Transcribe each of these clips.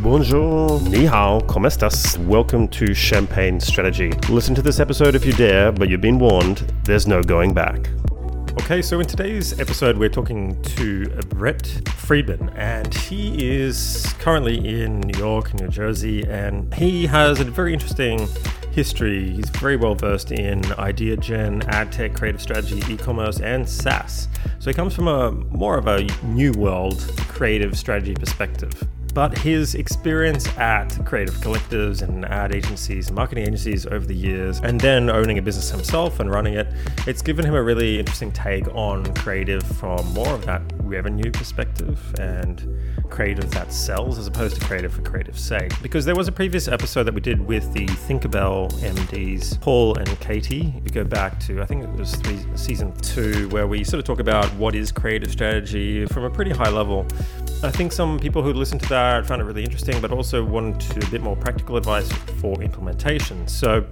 Bonjour, ni hao, ¿cómo estás? Welcome to Champagne Strategy. Listen to this episode if you dare, but you've been warned, there's no going back. Okay, so in today's episode, we're talking to Brett Friedman, and he is currently in New York, New Jersey, and he has a very interesting history. He's very well versed in idea gen, ad tech, creative strategy, e-commerce, and SaaS. So he comes from more of a new world creative strategy perspective. But his experience at creative collectives and ad agencies, marketing agencies over the years, and then owning a business himself and running it, it's given him a really interesting take on creative from more of that revenue perspective and creative that sells as opposed to creative for creative's sake. Because there was a previous episode that we did with the Thinkabell MDs, Paul and Katie. We go back to, I think it was season 2, where we sort of talk about what is creative strategy from a pretty high level. I think some people who listened to that found it really interesting, but also wanted a bit more practical advice for implementation. So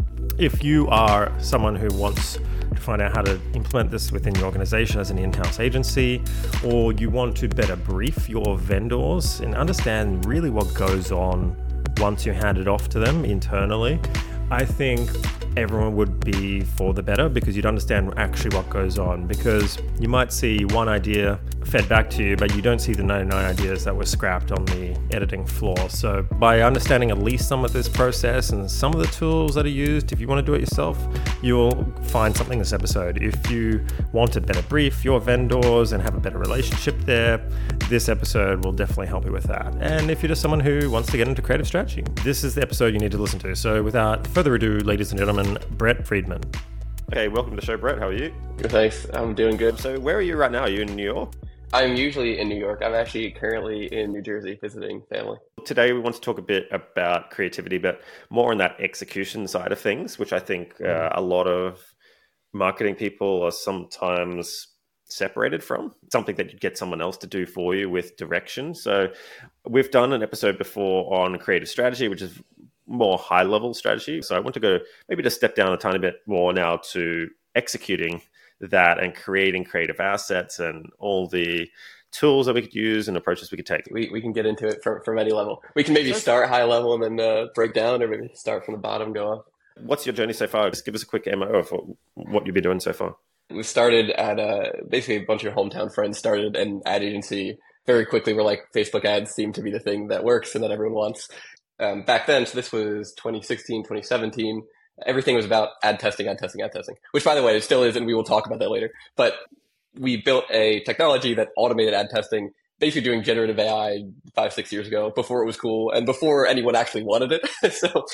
if you are someone who wants to find out how to implement this within your organization as an in-house agency, or you want to better brief your vendors and understand really what goes on once you hand it off to them internally, I think everyone would be for the better, because you'd understand actually what goes on. Because you might see one idea fed back to you, but you don't see the 99 ideas that were scrapped on the editing floor. So by understanding at least some of this process and some of the tools that are used, if you want to do it yourself, you'll find something in this episode. If you want to better brief your vendors and have a better relationship there, this episode will definitely help you with that. And if you're just someone who wants to get into creative strategy, this is the episode you need to listen to. So without further ado, ladies and gentlemen, Brett Friedman. Okay, welcome to the show, Brett. How are you? Good, thanks. I'm doing good. So where are you right now? Are you in New York? I'm usually in New York. I'm actually currently in New Jersey visiting family. Today we want to talk a bit about creativity, but more on that execution side of things, which I think a lot of marketing people are sometimes separated from. Something that you'd get someone else to do for you with direction. So we've done an episode before on creative strategy, which is more high-level strategy. So I want to go maybe to step down a tiny bit more now to executing that and creating creative assets and all the tools that we could use and approaches we could take. We can get into it from any level. We can maybe start high level and then break down, or maybe start from the bottom, go up. What's your journey so far? Just give us a quick MO of what you've been doing so far. We started at basically a bunch of hometown friends started an ad agency. Very quickly, we're like, Facebook ads seem to be the thing that works and that everyone wants. Back then, so this was 2016, 2017, everything was about ad testing, which, by the way, it still is, and we will talk about that later. But we built a technology that automated ad testing, basically doing generative AI 5-6 years ago, before it was cool and before anyone actually wanted it. So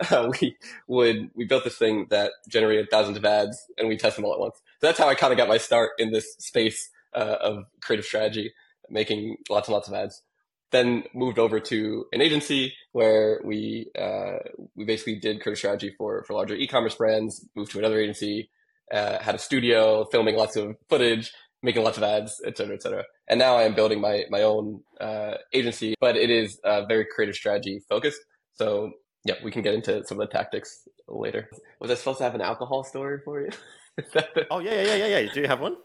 we built this thing that generated thousands of ads, and we test them all at once. So that's how I kind of got my start in this space of creative strategy, making lots and lots of ads. Then moved over to an agency where we basically did creative strategy for larger e-commerce brands, moved to another agency, had a studio, filming lots of footage, making lots of ads, et cetera, et cetera. And now I am building my own agency, but it is very creative strategy focused. So yeah, we can get into some of the tactics later. Was I supposed to have an alcohol story for you? Oh, yeah. Do you have one?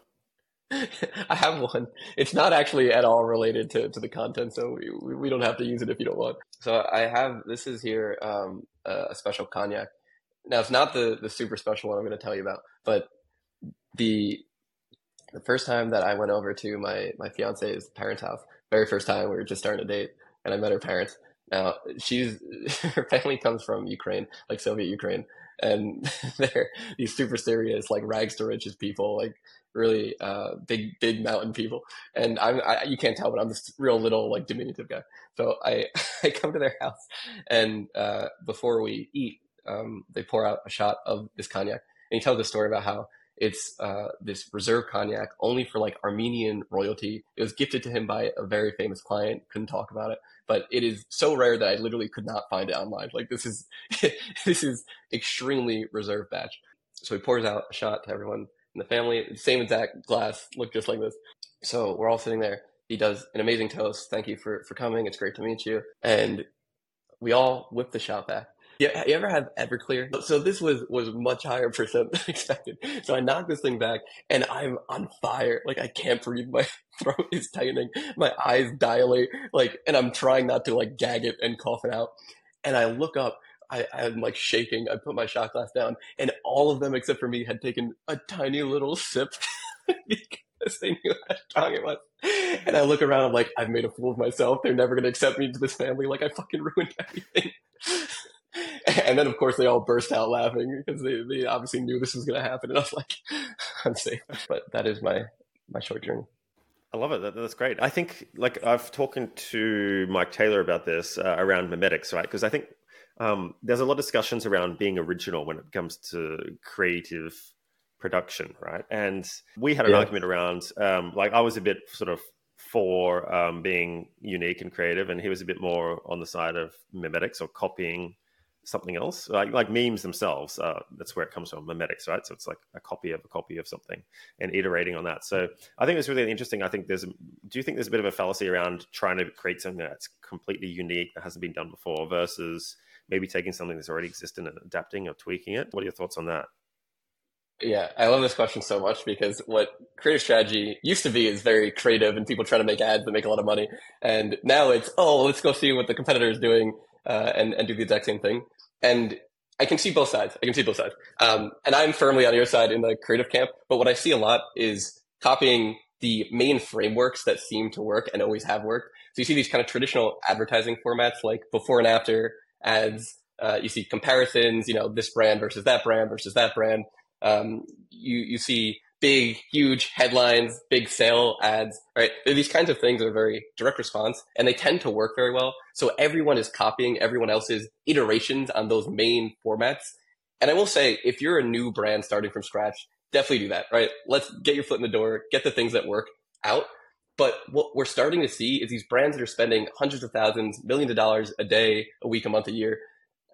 I have one. It's not actually at all related to the content, so we don't have to use it if you don't want. So this is here a special cognac. Now, it's not the super special one I'm going to tell you about, but the first time that I went over to my fiance's parents' house, very first time, we were just starting to date, and I met her parents. Now, her family comes from Ukraine, like Soviet Ukraine, and they're these super serious, like rags to riches people, like really big mountain people. And you can't tell, but I'm this real little, like, diminutive guy. So I come to their house, and before we eat, they pour out a shot of this cognac, and he tells a story about how it's this reserve cognac only for like Armenian royalty. It was gifted to him by a very famous client. Couldn't talk about it, but it is so rare that I literally could not find it online. Like, this is this is extremely reserved batch. So he pours out a shot to everyone in the family. Same exact glass, looked just like this. So we're all sitting there. He does an amazing toast. Thank you for coming. It's great to meet you. And we all whip the shot back. Yeah, you ever have Everclear? So this was much higher percent than expected. So I knocked this thing back, and I'm on fire. Like I can't breathe. My throat is tightening. My eyes dilate. Like, and I'm trying not to like gag it and cough it out. And I look up. I'm like shaking. I put my shot glass down, and all of them except for me had taken a tiny little sip because they knew how strong it was. And I look around. I'm like, I've made a fool of myself. They're never going to accept me into this family. Like I fucking ruined everything. And then, of course, they all burst out laughing because they obviously knew this was going to happen. And I was like, I'm safe. But that is my short journey. I love it. That's great. I think, like, I've talking to Mike Taylor about this around memetics, right? Because I think there's a lot of discussions around being original when it comes to creative production, right? And we had an argument around, like, I was a bit sort of for being unique and creative, and he was a bit more on the side of memetics or copying something else, like memes themselves. That's where it comes from, memetics, right? So it's like a copy of something and iterating on that. So I think it's really interesting. I think do you think there's a bit of a fallacy around trying to create something that's completely unique that hasn't been done before versus maybe taking something that's already existing and adapting or tweaking it? What are your thoughts on that? Yeah, I love this question so much because what creative strategy used to be is very creative and people trying to make ads that make a lot of money. And now it's, oh, let's go see what the competitor is doing and do the exact same thing. And I can see both sides. And I'm firmly on your side in the creative camp. But what I see a lot is copying the main frameworks that seem to work and always have worked. So you see these kind of traditional advertising formats like before and after ads. You see comparisons, this brand versus that brand versus that brand. You see big, huge headlines, big sale ads, right? These kinds of things are very direct response and they tend to work very well. So everyone is copying everyone else's iterations on those main formats. And I will say, if you're a new brand starting from scratch, definitely do that, right? Let's get your foot in the door, get the things that work out. But what we're starting to see is these brands that are spending hundreds of thousands, millions of dollars a day, a week, a month, a year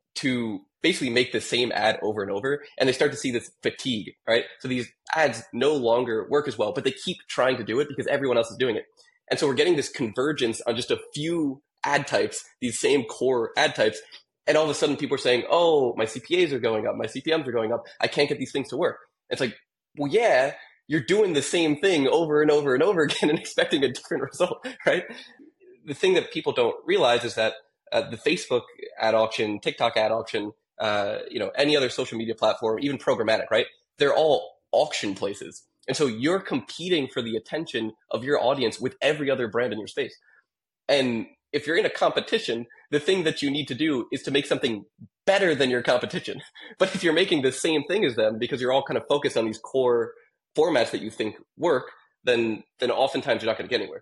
to basically make the same ad over and over. And they start to see this fatigue, right? So these ads no longer work as well, but they keep trying to do it because everyone else is doing it. And so we're getting this convergence on just a few ad types, these same core ad types. And all of a sudden people are saying, oh, my CPAs are going up, my CPMs are going up. I can't get these things to work. It's like, well, yeah, you're doing the same thing over and over and over again and expecting a different result, right? The thing that people don't realize is that the Facebook ad auction, TikTok ad auction, any other social media platform, even programmatic, right? They're all auction places. And so you're competing for the attention of your audience with every other brand in your space. And if you're in a competition, the thing that you need to do is to make something better than your competition. But if you're making the same thing as them because you're all kind of focused on these core formats that you think work, then oftentimes you're not going to get anywhere.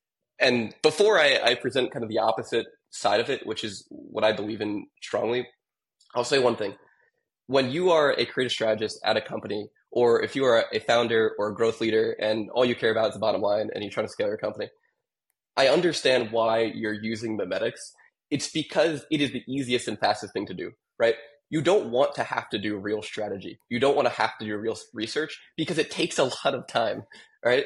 And before I present kind of the opposite side of it, which is what I believe in strongly, I'll say one thing. When you are a creative strategist at a company, or if you are a founder or a growth leader and all you care about is the bottom line and you're trying to scale your company, I understand why you're using memetics. It's because it is the easiest and fastest thing to do, right? You don't want to have to do real strategy. You don't want to have to do real research because it takes a lot of time, right?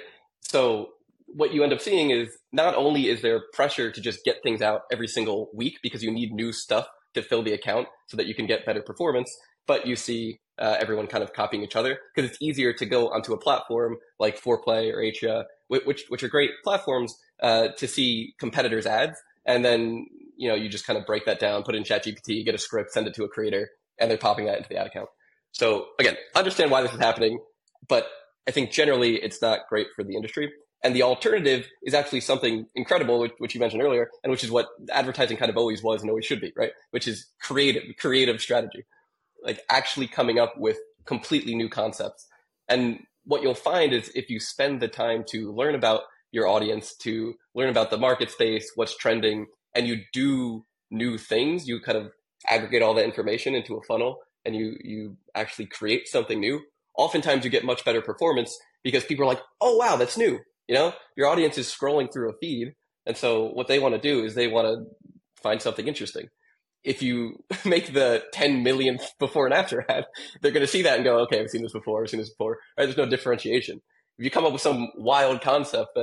So what you end up seeing is not only is there pressure to just get things out every single week because you need new stuff to fill the account so that you can get better performance, but you see everyone kind of copying each other because it's easier to go onto a platform like Foreplay or Atria, which are great platforms to see competitors' ads. And then, you just kind of break that down, put it in ChatGPT, get a script, send it to a creator, and they're popping that into the ad account. So again, understand why this is happening, but I think generally it's not great for the industry. And the alternative is actually something incredible, which you mentioned earlier, and which is what advertising kind of always was and always should be, right? Which is creative strategy, like actually coming up with completely new concepts. And what you'll find is if you spend the time to learn about your audience, to learn about the market space, what's trending, and you do new things, you kind of aggregate all that information into a funnel and you actually create something new. Oftentimes you get much better performance because people are like, oh, wow, that's new. Your audience is scrolling through a feed. And so what they want to do is they want to find something interesting. If you make the 10 millionth before and after ad, they're going to see that and go, okay, I've seen this before. Right? There's no differentiation. If you come up with some wild concept, then,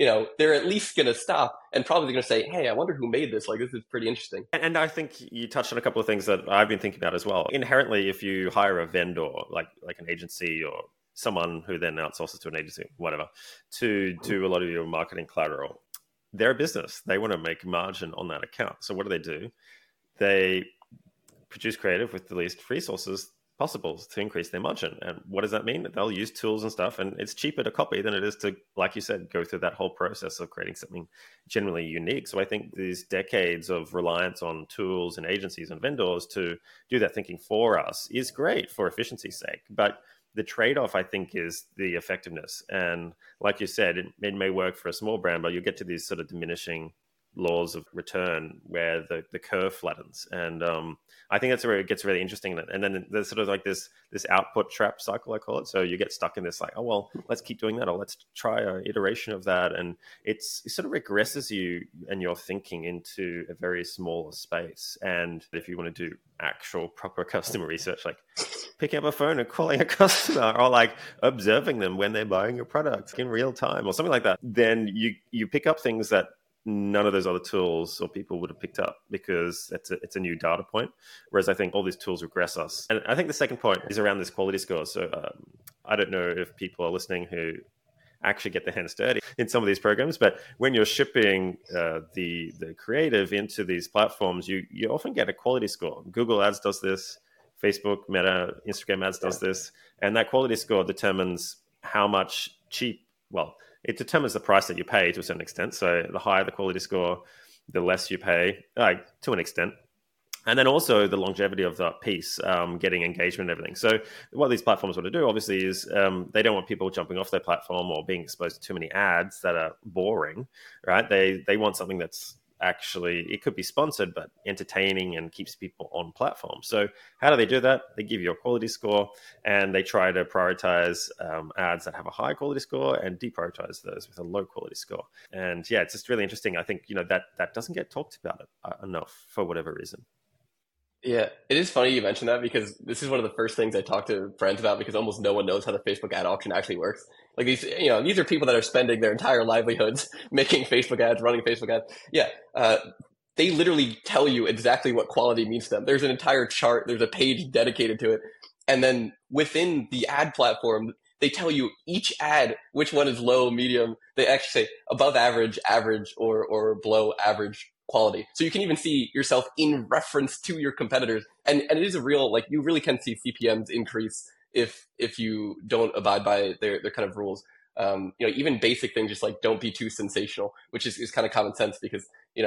they're at least going to stop and probably going to say, hey, I wonder who made this. Like, this is pretty interesting. And I think you touched on a couple of things that I've been thinking about as well. Inherently, if you hire a vendor, like an agency or someone who then outsources to an agency, whatever, to do a lot of your marketing collateral, they're a business. They want to make margin on that account. So what do? They produce creative with the least resources possible to increase their margin. And what does that mean? They'll use tools and stuff, and it's cheaper to copy than it is to, like you said, go through that whole process of creating something genuinely unique. So I think these decades of reliance on tools and agencies and vendors to do that thinking for us is great for efficiency's sake. But the trade-off, I think, is the effectiveness. And like you said, it may work for a small brand, but you get to these sort of diminishing laws of return where the curve flattens. And I think that's where it gets really interesting. And then there's sort of like this output trap cycle, I call it. So you get stuck in this like, oh, well, let's keep doing that, or let's try an iteration of that. And it sort of regresses you and your thinking into a very smaller space. And if you want to do actual proper customer research, like picking up a phone and calling a customer, or like observing them when they're buying your product in real time or something like that, then you pick up things that none of those other tools or people would have picked up, because it's a new data point. Whereas I think all these tools regress us. And I think the second point is around this quality score. So I don't know if people are listening who actually get their hands dirty in some of these programs, but when you're shipping the creative into these platforms, you often get a quality score. Google Ads does this, Facebook, Meta, Instagram Ads does this, and that quality score determines how much it determines the price that you pay to a certain extent. So the higher the quality score, the less you pay, to an extent. And then also the longevity of that piece, getting engagement and everything. So what these platforms want to do, obviously, is they don't want people jumping off their platform or being exposed to too many ads that are boring, right? They want something that's actually, it could be sponsored, but entertaining and keeps people on platform. So how do they do that? They give you a quality score, and they try to prioritize ads that have a high quality score and deprioritize those with a low quality score. And yeah, it's just really interesting. I think, that doesn't get talked about enough for whatever reason. Yeah, it is funny you mentioned that, because this is one of the first things I talk to friends about, because almost no one knows how the Facebook ad auction actually works. Like these are people that are spending their entire livelihoods making Facebook ads, running Facebook ads. Yeah, they literally tell you exactly what quality means to them. There's an entire chart, there's a page dedicated to it. And then within the ad platform, they tell you each ad, which one is low, medium. They actually say above average, average, or below average quality. So you can even see yourself in reference to your competitors. And it is a real, like, you really can see CPMs increase if you don't abide by their kind of rules. Even basic things, just like don't be too sensational, which is kind of common sense, because,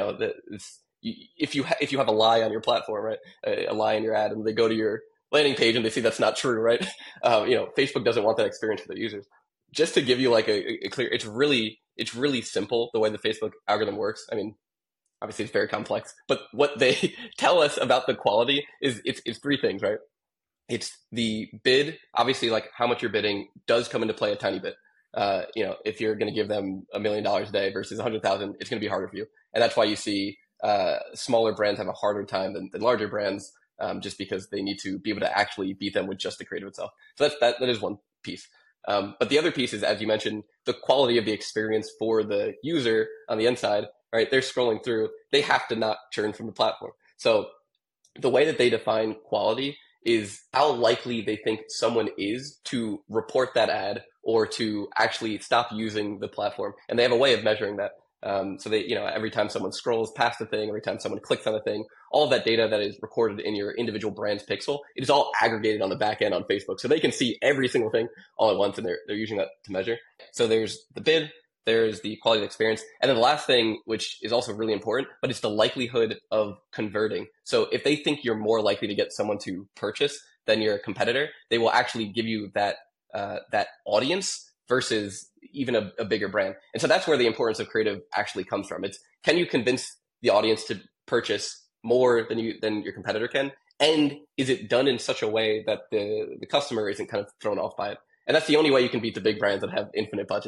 if you have a lie on your platform, right, a lie in your ad, and they go to your landing page and they see that's not true, right? Facebook doesn't want that experience for their users. Just to give you like a clear, it's really simple the way the Facebook algorithm works. I mean, obviously it's very complex, but what they tell us about the quality is it's three things, right? It's the bid, obviously, like how much you're bidding does come into play a tiny bit. If you're going to give them $1 million a day versus 100,000, it's going to be harder for you. And that's why you see smaller brands have a harder time than larger brands, just because they need to be able to actually beat them with just the creative itself. So that is one piece. But the other piece is, as you mentioned, the quality of the experience for the user on the inside, right? They're scrolling through, they have to not churn from the platform. So the way that they define quality is how likely they think someone is to report that ad or to actually stop using the platform. And they have a way of measuring that. So they, every time someone scrolls past a thing, every time someone clicks on a thing, all of that data that is recorded in your individual brand's pixel, it is all aggregated on the back end on Facebook. So they can see every single thing all at once, and they're using that to measure. So there's the bid, there's the quality of the experience. And then the last thing, which is also really important, but it's the likelihood of converting. So if they think you're more likely to get someone to purchase than your competitor, they will actually give you that audience versus even a bigger brand. And so that's where the importance of creative actually comes from. It's, can you convince the audience to purchase more than your competitor can? And is it done in such a way that the customer isn't kind of thrown off by it? And that's the only way you can beat the big brands that have infinite budget.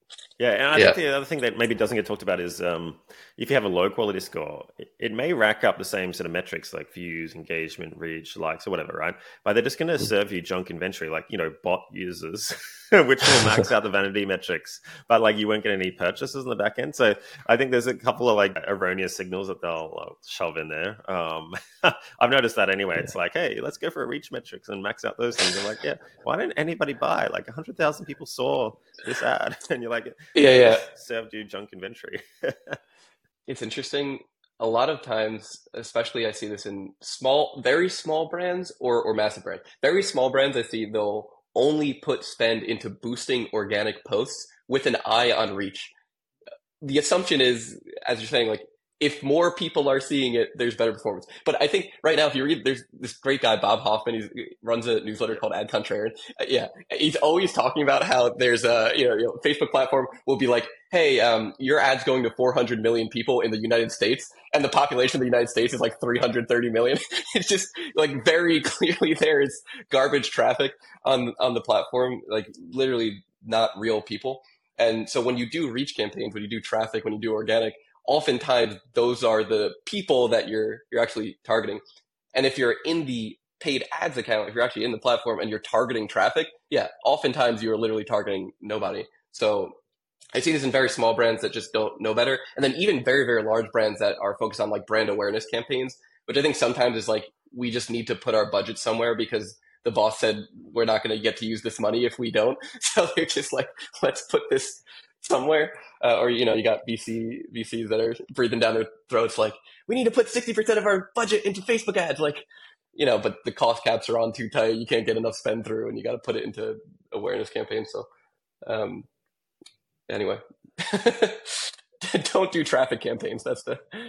Yeah, and I Yeah. think the other thing that maybe doesn't get talked about is if you have a low quality score, it may rack up the same sort of metrics like views, engagement, reach, likes, or whatever, right? But they're just going to serve you junk inventory, like bot users, which will max out the vanity metrics, but like you won't get any purchases in the back end. So I think there's a couple of like erroneous signals that they'll shove in there. I've noticed that anyway. It's like, hey, let's go for a reach metrics and max out those things. I'm like, yeah, why didn't anybody buy? Like 100,000 people saw this ad, and you're like, Yeah, they yeah. just served you junk inventory. It's interesting. A lot of times, especially I see this in small, very small brands or massive brands. Very small brands, I see they'll only put spend into boosting organic posts with an eye on reach. The assumption is, as you're saying, like if more people are seeing it, there's better performance. But I think right now, if you read, there's this great guy, Bob Hoffman, he runs a newsletter Yeah. called Ad Contrarian. Yeah, he's always talking about how there's a Facebook platform will be like, hey, your ad's going to 400 million people in the United States, and the population of the United States is like 330 million. It's just like very clearly there is garbage traffic on the platform, like literally not real people. And so when you do reach campaigns, when you do traffic, when you do organic, oftentimes those are the people that you're actually targeting. And if you're in the paid ads account, if you're actually in the platform and you're targeting traffic, yeah, oftentimes you're literally targeting nobody. So I see this in very small brands that just don't know better. And then even very, very large brands that are focused on like brand awareness campaigns, which I think sometimes is like, we just need to put our budget somewhere because the boss said we're not going to get to use this money if we don't. So they're just like, let's put this somewhere. Or, you got VCs that are breathing down their throats like, we need to put 60% of our budget into Facebook ads. Like, but the cost caps are on too tight. You can't get enough spend through and you got to put it into awareness campaigns. So, anyway, don't do traffic campaigns. That's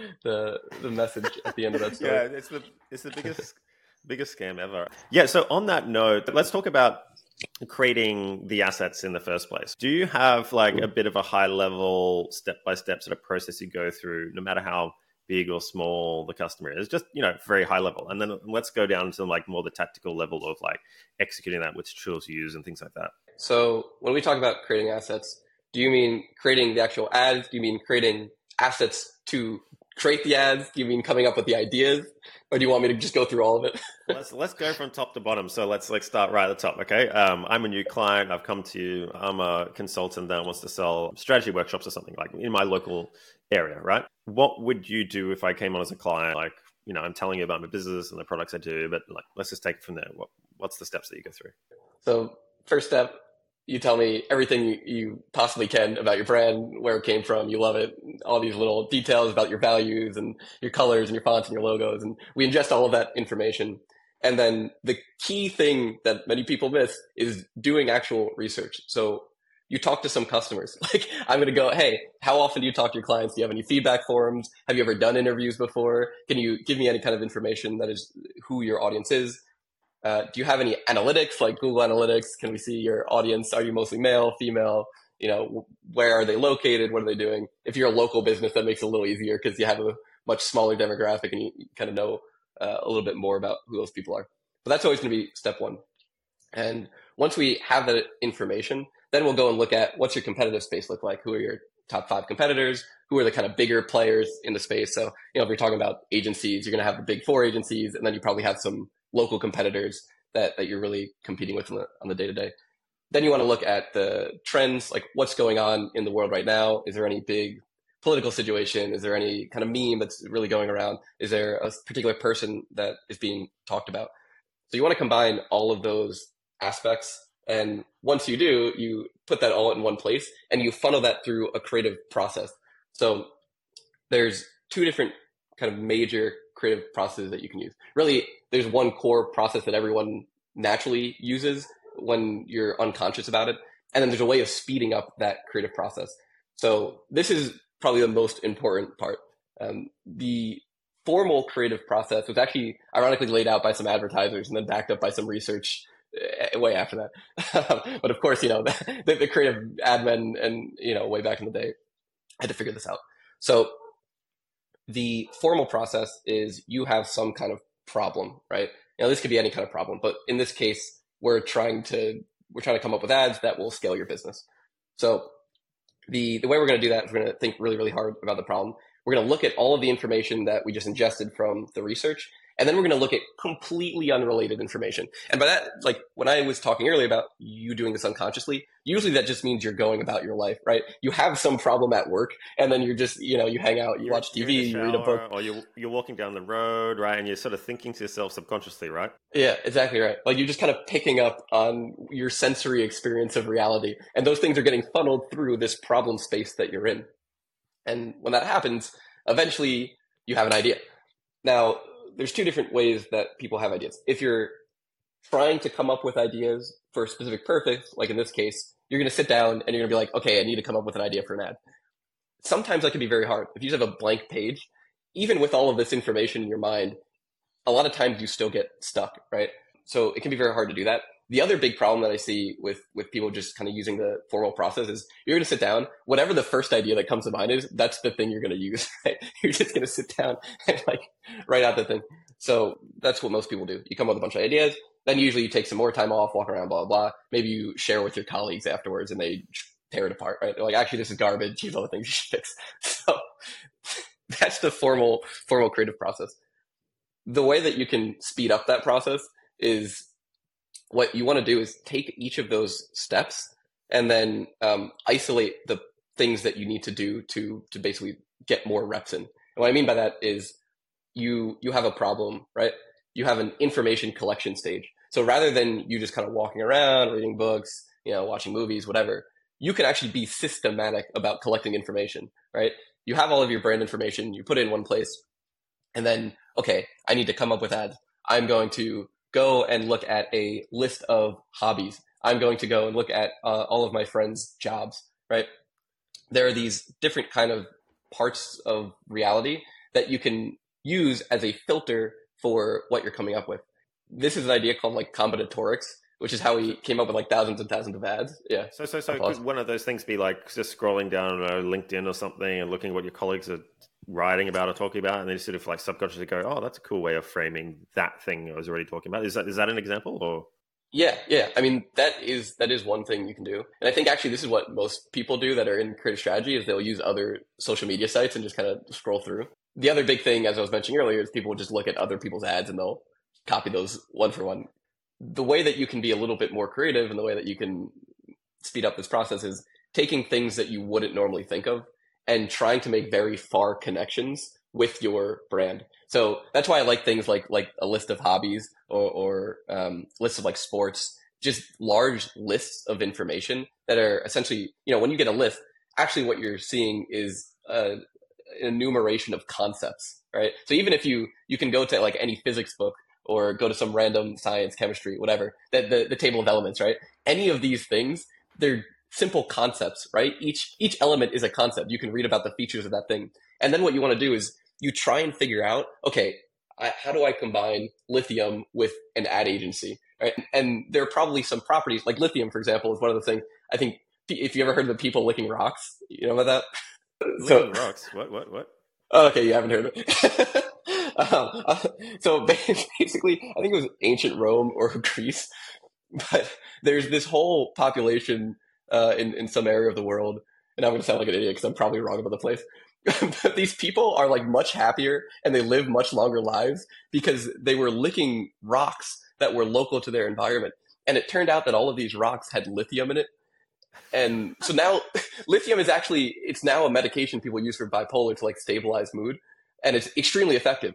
the message at the end of that story. Yeah, it's the biggest scam ever. Yeah, so on that note, let's talk about creating the assets in the first place. Do you have like a bit of a high level step-by-step sort of process you go through, no matter how big or small the customer is, just very high level? And then let's go down to like more the tactical level of like executing that, which tools you use and things like that. So when we talk about creating assets, do you mean creating the actual ads? Do you mean creating assets to create the ads? Do you mean coming up with the ideas? Or do you want me to just go through all of it? Let's go from top to bottom. So let's start right at the top, okay? I'm a new client. I've come to you. I'm a consultant that wants to sell strategy workshops or something like in my local area, right? What would you do if I came on as a client? Like, I'm telling you about my business and the products I do, but like, let's just take it from there. What's the steps that you go through? So first step, you tell me everything you possibly can about your brand, where it came from, you love it, all these little details about your values and your colors and your fonts and your logos. And we ingest all of that information. And then the key thing that many people miss is doing actual research. So you talk to some customers. Like I'm going to go, hey, how often do you talk to your clients? Do you have any feedback forums? Have you ever done interviews before? Can you give me any kind of information that is who your audience is? Do you have any analytics like Google Analytics? Can we see your audience? Are you mostly male, female? Where are they located? What are they doing? If you're a local business, that makes it a little easier because you have a much smaller demographic and you kind of know a little bit more about who those people are. But that's always going to be step one. And once we have that information, then we'll go and look at what's your competitive space look like? Who are your top 5 competitors? Who are the kind of bigger players in the space? So, if you're talking about agencies, you're going to have the big 4 agencies, and then you probably have some local competitors that you're really competing with on the day-to-day. Then you want to look at the trends, like what's going on in the world right now. Is there any big political situation? Is there any kind of meme that's really going around? Is there a particular person that is being talked about? So you want to combine all of those aspects. And once you do, you put that all in one place and you funnel that through a creative process. So there's 2 different kind of major creative processes that you can use. Really, there's one core process that everyone naturally uses when you're unconscious about it. And then there's a way of speeding up that creative process. So this is probably the most important part. The formal creative process was actually ironically laid out by some advertisers and then backed up by some research way after that. But of course, the creative ad men and, way back in the day had to figure this out. So the formal process is you have some kind of problem, right? This could be any kind of problem, but in this case, we're trying to come up with ads that will scale your business. So The way we're going to do that is we're going to think really, really hard about the problem. We're going to look at all of the information that we just ingested from the research, and then we're going to look at completely unrelated information. And by that, like when I was talking earlier about you doing this unconsciously, usually that just means you're going about your life, right? You have some problem at work, and then you're just, you hang out, you watch TV, you read a book. Or you're walking down the road, right? And you're sort of thinking to yourself subconsciously, right? Yeah, exactly right. Like you're just kind of picking up on your sensory experience of reality, and those things are getting funneled through this problem space that you're in. And when that happens, eventually you have an idea. Now, there's two different ways that people have ideas. If you're trying to come up with ideas for a specific purpose, like in this case, you're going to sit down and you're going to be like, okay, I need to come up with an idea for an ad. Sometimes that can be very hard. If you just have a blank page, even with all of this information in your mind, a lot of times you still get stuck, right? So it can be very hard to do that. The other big problem that I see with people just kind of using the formal process is you're going to sit down, whatever the first idea that comes to mind is, that's the thing you're going to use, right? You're just going to sit down and like write out the thing. So that's what most people do. You come up with a bunch of ideas, then usually you take some more time off, walk around, blah, blah, blah. Maybe you share with your colleagues afterwards and they tear it apart, right? They're like, actually, this is garbage. Here's all the things you should fix. So that's the formal creative process. The way that you can speed up that process is what you want to do is take each of those steps and then isolate the things that you need to do to basically get more reps in. And what I mean by that is you have a problem, right? You have an information collection stage. So rather than you just kind of walking around, reading books, watching movies, whatever, you can actually be systematic about collecting information, right? You have all of your brand information, you put it in one place, and then, okay, I need to come up with ads. I'm going to go and look at a list of hobbies. I'm going to go and look at all of my friends' jobs, right? There are these different kind of parts of reality that you can use as a filter for what you're coming up with. This is an idea called like combinatorics, which is how we came up with like thousands and thousands of ads. Yeah. So could one of those things be like just scrolling down LinkedIn or something and looking at what your colleagues are writing about or talking about, and then sort of like subconsciously go, oh, that's a cool way of framing that thing I was already talking about. Is that an example? Or Yeah. I mean, that is one thing you can do. And I think actually this is what most people do that are in creative strategy is they'll use other social media sites and just kind of scroll through. The other big thing, as I was mentioning earlier, is people will just look at other people's ads and they'll copy those one for one. The way that you can be a little bit more creative and the way that you can speed up this process is taking things that you wouldn't normally think of and trying to make very far connections with your brand. So that's why I like things like a list of hobbies or lists of like sports, just large lists of information that are essentially, when you get a list, actually what you're seeing is an enumeration of concepts, right? So even if you can go to like any physics book or go to some random science, chemistry, whatever, the table of elements, right? Any of these things, they're simple concepts, right? Each element is a concept. You can read about the features of that thing. And then what you want to do is you try and figure out, okay, how do I combine lithium with an ad agency, right? And there are probably some properties, like lithium, for example, is one of the things, I think, if you ever heard of the people licking rocks, you know about that? Licking rocks? What? Oh, okay, you haven't heard of it. So basically, I think it was ancient Rome or Greece, but there's this whole population in some area of the world, and I'm going to sound like an idiot because I'm probably wrong about the place. But these people are like much happier and they live much longer lives because they were licking rocks that were local to their environment. And it turned out that all of these rocks had lithium in it. And so now lithium is actually, it's now a medication people use for bipolar to like stabilize mood. And it's extremely effective.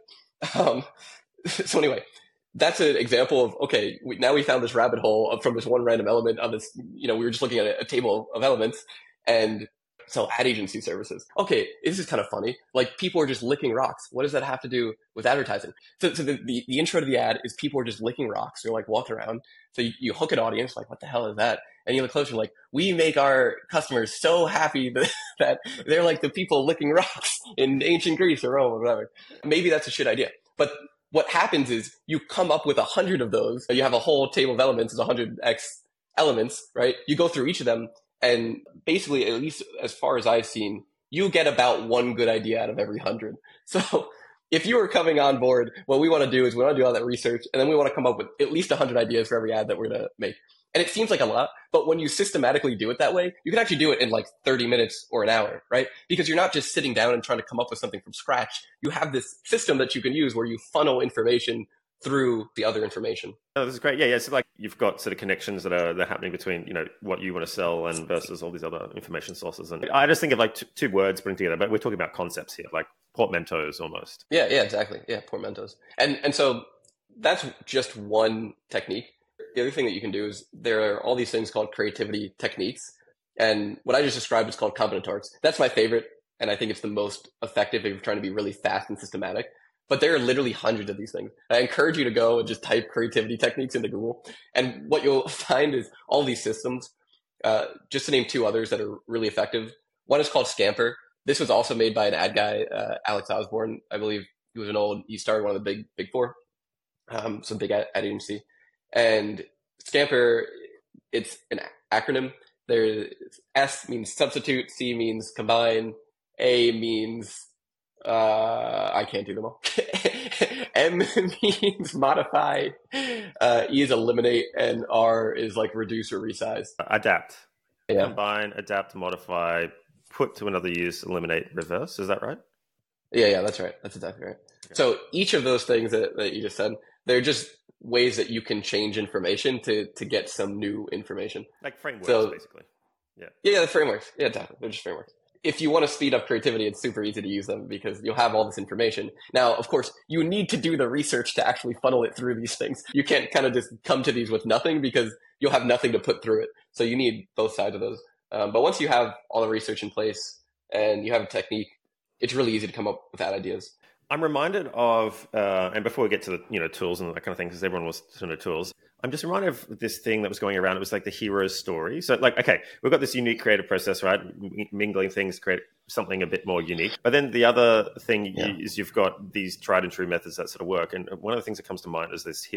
So anyway, that's an example of, okay, now we found this rabbit hole from this one random element on this, we were just looking at a table of elements, and so ad agency services. Okay, this is kind of funny. Like people are just licking rocks. What does that have to do with advertising? So the intro to the ad is people are just licking rocks. They're like walking around. So you hook an audience, like, what the hell is that? And you look closer, like, we make our customers so happy that they're like the people licking rocks in ancient Greece or Rome or whatever. Maybe that's a shit idea. But what happens is you come up with 100 of those. You have a whole table of elements, it's 100x elements, right? You go through each of them, and basically, at least as far as I've seen, you get about one good idea out of every 100. So if you are coming on board, what we want to do is we want to do all that research, and then we want to come up with at least 100 ideas for every ad that we're going to make. And it seems like a lot, but when you systematically do it that way, you can actually do it in like 30 minutes or an hour, right? Because you're not just sitting down and trying to come up with something from scratch. You have this system that you can use where you funnel information through the other information. Oh, this is great. Yeah. So like you've got sort of connections that are happening between, what you want to sell and versus all these other information sources. And I just think of like two words putting together, but we're talking about concepts here, like portmanteaus almost. Yeah, exactly. Yeah, portmanteaus. And so that's just one technique. The other thing that you can do is there are all these things called creativity techniques. And what I just described is called combinatorics. That's my favorite. And I think it's the most effective if you're trying to be really fast and systematic. But there are literally hundreds of these things. I encourage you to go and just type creativity techniques into Google. And what you'll find is all these systems, just to name two others that are really effective. One is called Scamper. This was also made by an ad guy, Alex Osborne. I believe he started one of the big four, some big ad agency. And Scamper, it's an acronym. There's S means substitute, C means combine, A means I can't do them all. M means modify, E is eliminate, and R is like reduce or resize. Adapt. Yeah. Combine, adapt, modify, put to another use, eliminate, reverse. Is that right? Yeah, that's right. That's exactly right. Okay. So each of those things that you just said, they're just ways that you can change information to get some new information. Like frameworks, basically. Yeah, the frameworks. Yeah, definitely. They're just frameworks. If you want to speed up creativity, it's super easy to use them because you'll have all this information. Now, of course, you need to do the research to actually funnel it through these things. You can't kind of just come to these with nothing because you'll have nothing to put through it. So you need both sides of those. But once you have all the research in place and you have a technique, it's really easy to come up with ad ideas. I'm reminded of, and before we get to the tools and that kind of thing, because everyone was talking about tools, I'm just reminded of this thing that was going around. It was like the hero's story. So like, okay, we've got this unique creative process, right? Mingling things, create something a bit more unique. But then the other thing is you've got these tried and true methods that sort of work. And one of the things that comes to mind is this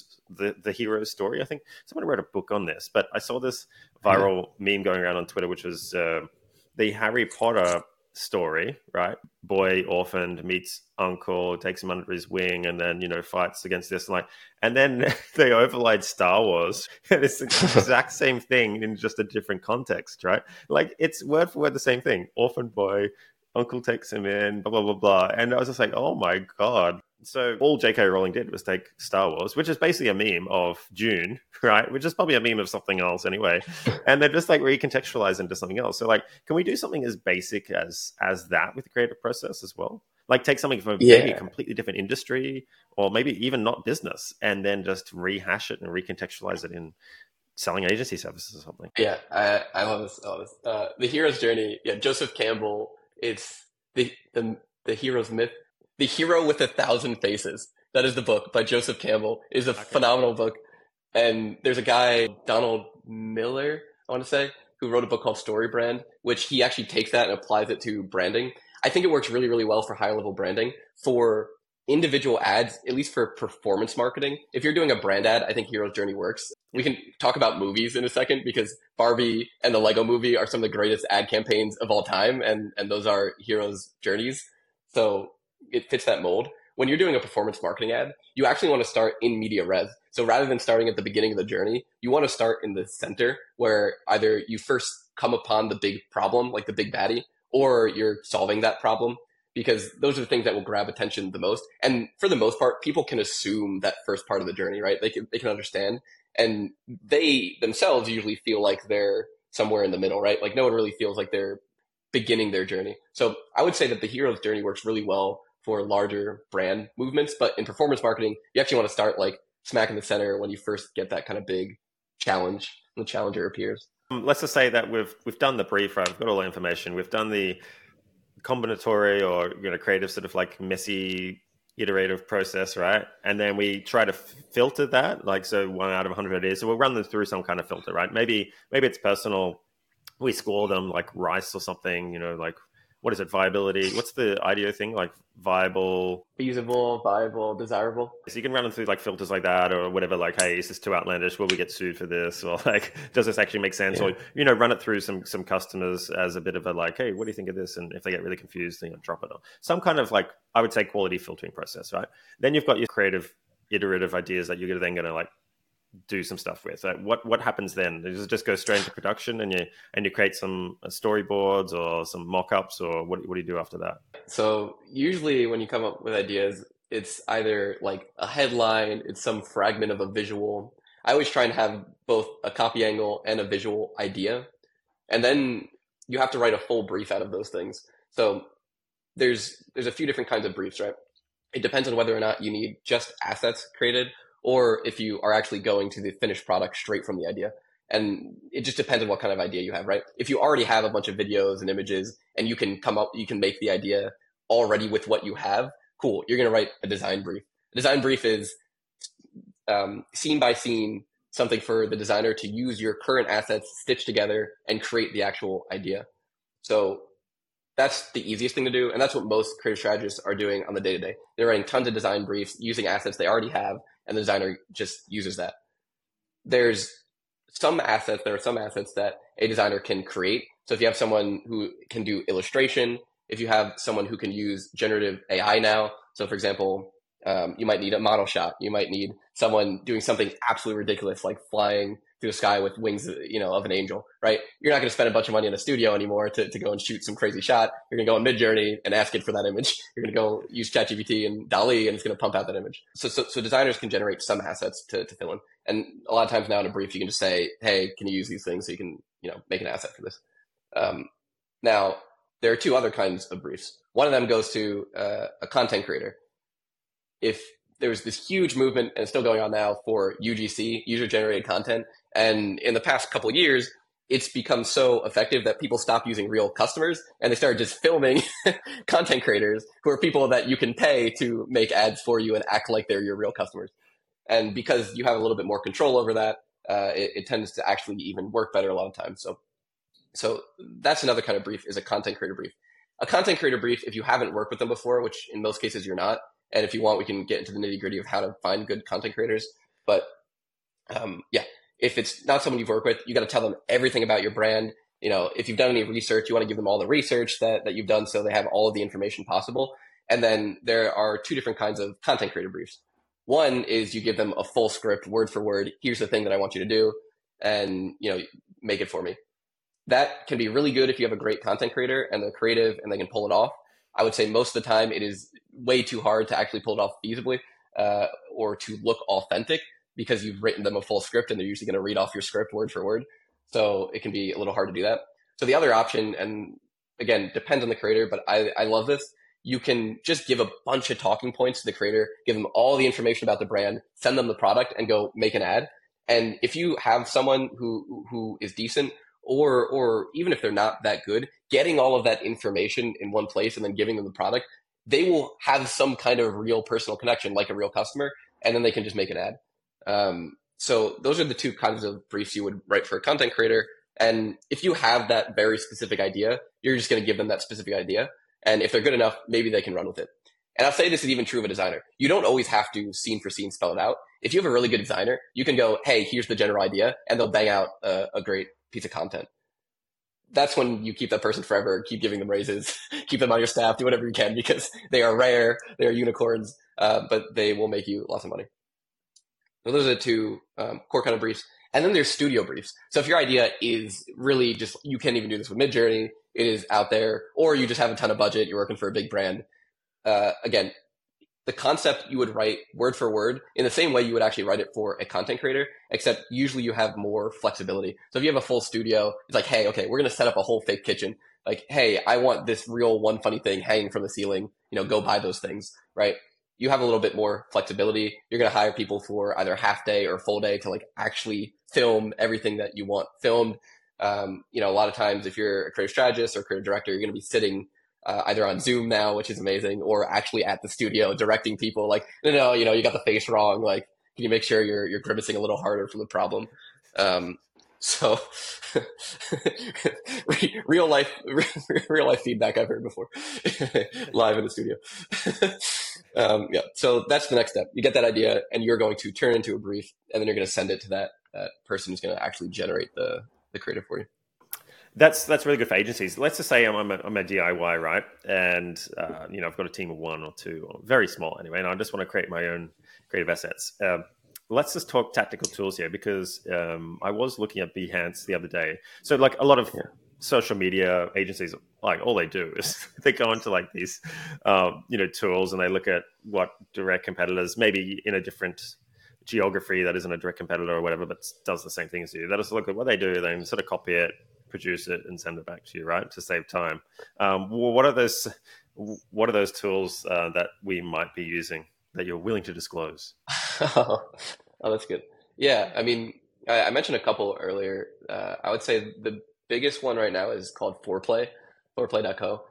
the hero's story. I think someone wrote a book on this, but I saw this viral meme going around on Twitter, which was the Harry Potter story, right? Boy orphaned, meets uncle, takes him under his wing, and then fights against this and then they overlaid Star Wars, and it's the exact same thing in just a different context, right? Like it's word for word the same thing. Orphaned boy, uncle takes him in, blah blah blah blah, and I was just like, oh my god. So all J.K. Rowling did was take Star Wars, which is basically a meme of Dune, right? Which is probably a meme of something else anyway. And they're just like recontextualize into something else. So like, can we do something as basic as that with the creative process as well? Like take something from maybe a completely different industry or maybe even not business and then just rehash it and recontextualize it in selling agency services or something. Yeah, I love this. The hero's journey. Yeah, Joseph Campbell. It's the hero's myth. The Hero with 1,000 Faces. That is the book by Joseph Campbell. It is a phenomenal book. And there's a guy, Donald Miller, I want to say, who wrote a book called Story Brand, which he actually takes that and applies it to branding. I think it works really, really well for higher level branding. For individual ads, at least for performance marketing, if you're doing a brand ad, I think Hero's Journey works. We can talk about movies in a second because Barbie and the Lego Movie are some of the greatest ad campaigns of all time. And those are heroes' journeys. So it fits that mold. When you're doing a performance marketing ad, you actually want to start in media res. So rather than starting at the beginning of the journey, you want to start in the center where either you first come upon the big problem, like the big baddie, or you're solving that problem, because those are the things that will grab attention the most. And for the most part, people can assume that first part of the journey, right? They can understand. And they themselves usually feel like they're somewhere in the middle, right? Like no one really feels like they're beginning their journey. So I would say that the hero's journey works really well for larger brand movements. But in performance marketing, you actually want to start like smack in the center when you first get that kind of big challenge and the challenger appears. Let's just say that we've done the brief, right? We've got all the information. We've done the combinatory or creative sort of like messy iterative process, right? And then we try to filter that, like so 1 out of 100 ideas. So we'll run them through some kind of filter, right? Maybe it's personal. We score them like rice or something, like what is it, viability? What's the IDEO thing? Like viable, feasible, viable, desirable. so you can run them through like filters like that or whatever, like, hey, is this too outlandish? Will we get sued for this? Or like, does this actually make sense? Or, run it through some customers as a bit of a like, hey, what do you think of this? And if they get really confused, then drop it on. Some kind of like, I would say quality filtering process, right? Then you've got your creative, iterative ideas that you're then going to like do some stuff with. Like what happens then? Does it just go straight into production and you create some storyboards or some mock-ups, or what do you do after that? So usually when you come up with ideas, it's either like a headline, it's some fragment of a visual. I always try and have both a copy angle and a visual idea. And then you have to write a full brief out of those things. So there's a few different kinds of briefs, right? It depends on whether or not you need just assets created, or if you are actually going to the finished product straight from the idea. And it just depends on what kind of idea you have, right? If you already have a bunch of videos and images and you can make the idea already with what you have, cool. You're going to write a design brief. A design brief is scene by scene, something for the designer to use your current assets, stitch together, and create the actual idea. So that's the easiest thing to do. And that's what most creative strategists are doing on the day-to-day. They're writing tons of design briefs using assets they already have, and the designer just uses that. There are some assets that a designer can create. So if you have someone who can do illustration, if you have someone who can use generative AI now, so for example, you might need a model shot. You might need someone doing something absolutely ridiculous, like flying through the sky with wings, of an angel, right? You're not going to spend a bunch of money in a studio anymore to go and shoot some crazy shot. You're going to go on Midjourney and ask it for that image. You're going to go use ChatGPT and DALL-E, and it's going to pump out that image. So designers can generate some assets to fill in. And a lot of times now in a brief, you can just say, hey, can you use these things so you can, make an asset for this? Now, there are two other kinds of briefs. One of them goes to a content creator. If there's this huge movement, and it's still going on now, for UGC, user-generated content, and in the past couple of years, it's become so effective that people stop using real customers and they started just filming content creators who are people that you can pay to make ads for you and act like they're your real customers. And because you have a little bit more control over that, it tends to actually even work better a lot of times. So that's another kind of brief, is a content creator brief. A content creator brief, if you haven't worked with them before, which in most cases you're not, and if you want, we can get into the nitty gritty of how to find good content creators. But if it's not someone you've worked with, you got to tell them everything about your brand. If you've done any research, you want to give them all the research that you've done so they have all of the information possible. And then there are two different kinds of content creator briefs. One is you give them a full script, word for word. Here's the thing that I want you to do, and make it for me. That can be really good if you have a great content creator and they're creative and they can pull it off. I would say most of the time it is way too hard to actually pull it off feasibly or to look authentic, because you've written them a full script and they're usually going to read off your script word for word. So it can be a little hard to do that. So the other option, and again, depends on the creator, but I love this. You can just give a bunch of talking points to the creator, give them all the information about the brand, send them the product, and go make an ad. And if you have someone who is decent, or even if they're not that good, getting all of that information in one place and then giving them the product, they will have some kind of real personal connection, like a real customer, and then they can just make an ad. So those are the two kinds of briefs you would write for a content creator. And if you have that very specific idea, you're just going to give them that specific idea. And if they're good enough, maybe they can run with it. And I'll say this is even true of a designer. You don't always have to scene for scene spell it out. If you have a really good designer, you can go, hey, here's the general idea, and they'll bang out a great piece of content. That's when you keep that person forever, keep giving them raises, keep them on your staff, do whatever you can, because they are rare, they are unicorns, but they will make you lots of money. So those are the two core kind of briefs. And then there's studio briefs. So if your idea is really just, you can't even do this with Midjourney, it is out there, or you just have a ton of budget, you're working for a big brand. Again, the concept you would write word for word in the same way you would actually write it for a content creator, except usually you have more flexibility. So if you have a full studio, it's like, hey, okay, we're going to set up a whole fake kitchen. Like, hey, I want this real one funny thing hanging from the ceiling, go buy those things, right? You have a little bit more flexibility. You're going to hire people for either half day or full day to like actually film everything that you want filmed. A lot of times if you're a creative strategist or creative director, you're going to be sitting either on Zoom now, which is amazing, or actually at the studio directing people. Like, no, you got the face wrong. Like, can you make sure you're grimacing a little harder for the problem? So real life, real life feedback I've heard before, live in the studio. Yeah. So that's the next step. You get that idea, and you're going to turn it into a brief, and then you're going to send it to that person who's going to actually generate the creative for you. That's really good for agencies. Let's just say I'm a DIY, right? And I've got a team of 1 or 2, or very small anyway, and I just want to create my own creative assets. Let's just talk tactical tools here, because I was looking at Behance the other day. So like a lot of social media agencies, like all they do is they go into like these tools, and they look at what direct competitors, maybe in a different geography that isn't a direct competitor or whatever, but does the same thing as you. They just look at what they do, then sort of copy it, produce it, and send it back to you, right, to save time. What are those tools that we might be using that you're willing to disclose? Oh, that's good. Yeah, I mean, I mentioned a couple earlier. I would say the biggest one right now is called Foreplay, foreplay.co.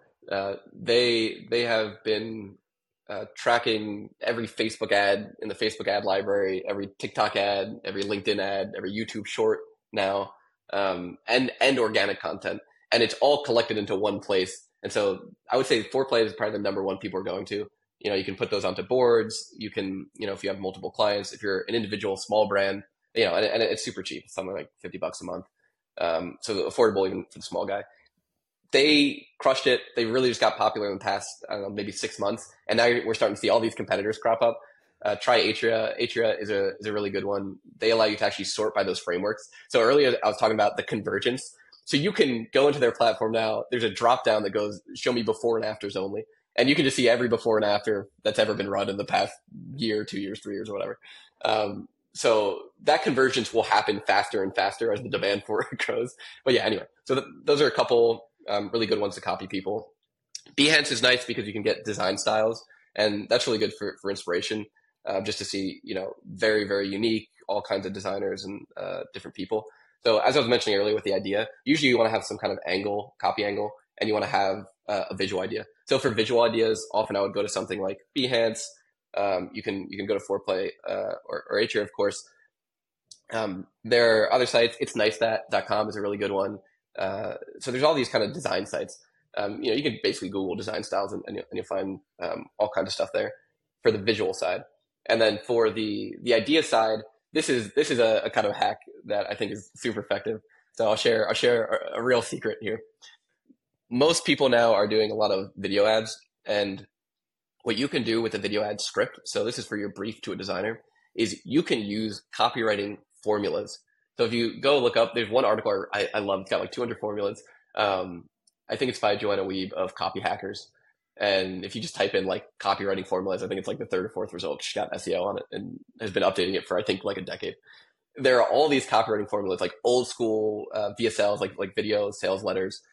They have been tracking every Facebook ad in the Facebook ad library, every TikTok ad, every LinkedIn ad, every YouTube short now, and organic content. And it's all collected into one place. And so I would say Foreplay is probably the number one people are going to. You can put those onto boards. You can, if you have multiple clients, if you're an individual small brand, and it's super cheap, something like $50 a month. So affordable even for the small guy. They crushed it. They really just got popular in the past, I don't know, maybe 6 months. And now we're starting to see all these competitors crop up. Try Atria. Atria is a really good one. They allow you to actually sort by those frameworks. So earlier I was talking about the convergence. So you can go into their platform now. There's a drop down that goes, show me before and afters only. And you can just see every before and after that's ever been run in the past year, 2 years, 3 years, or whatever. So that convergence will happen faster and faster as the demand for it grows. But yeah, anyway, so those are a couple really good ones to copy people. Behance is nice because you can get design styles, and that's really good for inspiration, just to see, very, very unique, all kinds of designers and different people. So as I was mentioning earlier with the idea, usually you want to have some kind of angle, copy angle, and you want to have a visual idea. So for visual ideas, often I would go to something like Behance. You can go to Foreplay or Atria, of course. There are other sites. It's nice.com is a really good one. So there's all these kind of design sites. You can basically Google design styles and you'll find all kinds of stuff there for the visual side. And then for the idea side, this is a kind of hack that I think is super effective. So I'll share a real secret here. Most people now are doing a lot of video ads, and what you can do with a video ad script, so this is for your brief to a designer, is you can use copywriting formulas. So if you go look up, there's one article I love. It's got like 200 formulas. I think it's by Joanna Wiebe of Copy Hackers. And if you just type in like copywriting formulas, I think it's like the third or fourth result. She's got SEO on it and has been updating it for, I think, like a decade. There are all these copywriting formulas, like old school VSLs, like videos, sales letters.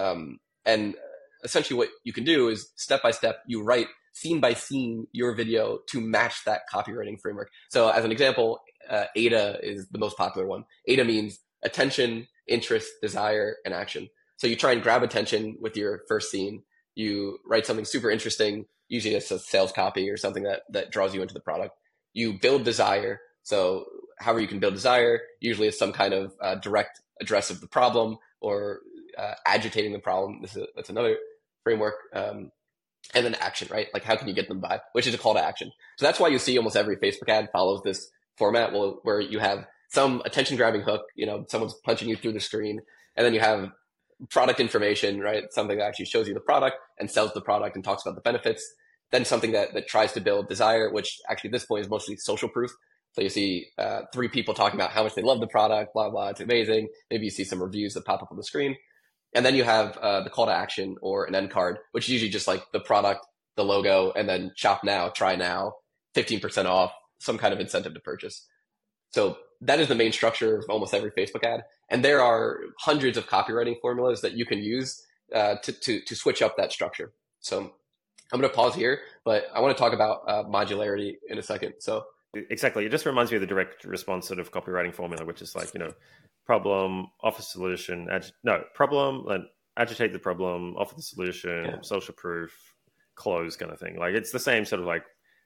And essentially what you can do is step by step, you write scene by scene your video to match that copywriting framework. So as an example, AIDA is the most popular one. AIDA means attention, interest, desire, and action. So you try and grab attention with your first scene. You write something super interesting. Usually it's a sales copy or something that draws you into the product. You build desire. So however you can build desire, usually it's some kind of direct address of the problem or agitating the problem. That's another framework. And then action, right? Like how can you get them by, which is a call to action. So that's why you see almost every Facebook ad follows this format where you have some attention grabbing hook, someone's punching you through the screen, and then you have product information, right? Something that actually shows you the product and sells the product and talks about the benefits. Then something that tries to build desire, which actually at this point is mostly social proof. So you see 3 people talking about how much they love the product, blah, blah, it's amazing. Maybe you see some reviews that pop up on the screen. And then you have the call to action or an end card, which is usually just like the product, the logo, and then shop now, try now, 15% off, some kind of incentive to purchase. So that is the main structure of almost every Facebook ad. And there are hundreds of copywriting formulas that you can use to switch up that structure. So I'm going to pause here, but I want to talk about modularity in a second. So exactly. It just reminds me of the direct response sort of copywriting formula, which is like, problem, offer solution, problem, and agitate the problem, offer the solution, social proof, close kind of thing. Like it's the same sort of like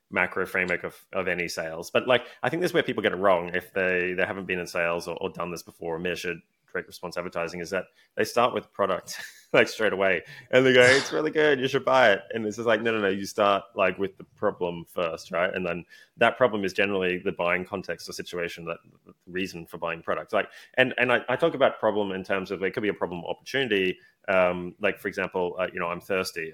macro framework of any sales. But like, I think this is where people get it wrong if they haven't been in sales or done this before or measured direct response advertising, is that they start with product like straight away and they go, it's really good, you should buy it. And it's just like, no, you start like with the problem first, right? And then that problem is generally the buying context or situation, that the reason for buying products. Like, and I talk about problem in terms of, it could be a problem or opportunity. Like, for example, I'm thirsty.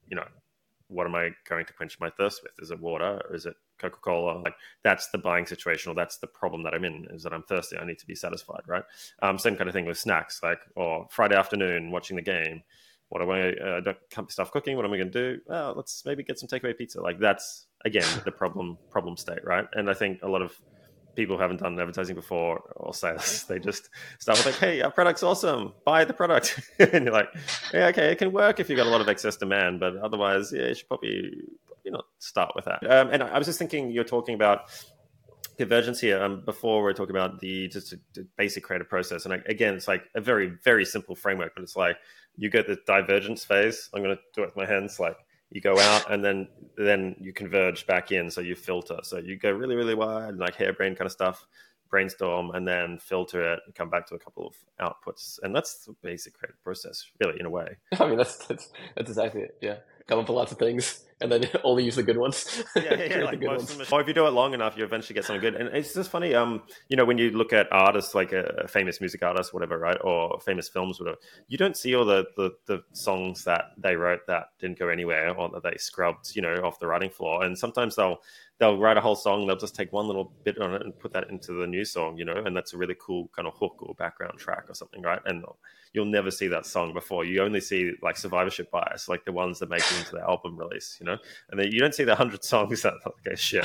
What am I going to quench my thirst with? Is it water or is it Coca-Cola? Like, that's the buying situation, or that's the problem that I'm in, is that I'm thirsty. I need to be satisfied, right? Same kind of thing with snacks, like, or Friday afternoon watching the game. What am I can't be stuff cooking. What am I going to do? Well, let's maybe get some takeaway pizza. Like, that's again the problem state, right? And I think a lot of people who haven't done advertising before or sales, they just start with like, hey, our product's awesome, buy the product. And you're like, yeah, okay, it can work if you've got a lot of excess demand, but otherwise, yeah, you should probably not start with that. And I was just thinking, you're talking about convergence here. Before we were talking about the basic creative process. And again, it's like a very, very simple framework, but it's like you get the divergence phase. I'm going to do it with my hands, like, you go out and then you converge back in. So you filter. So you go really, really wide, like harebrained kind of stuff, brainstorm, and then filter it and come back to a couple of outputs. And that's the basic creative process, really, in a way. I mean, that's exactly it. Yeah. Come up with lots of things and then only use the good ones. Yeah. Like most of them. Or if you do it long enough, you eventually get something good. And it's just funny, when you look at artists, like a famous music artist, whatever, right? Or famous films, whatever, you don't see all the songs that they wrote that didn't go anywhere or that they scrubbed, off the writing floor. And sometimes they'll write a whole song, they'll just take one little bit on it and put that into the new song, and that's a really cool kind of hook or background track or something, right? And you'll never see that song before. You only see like survivorship bias, like the ones that make it into the album release, and then you don't see the 100 songs that go shit.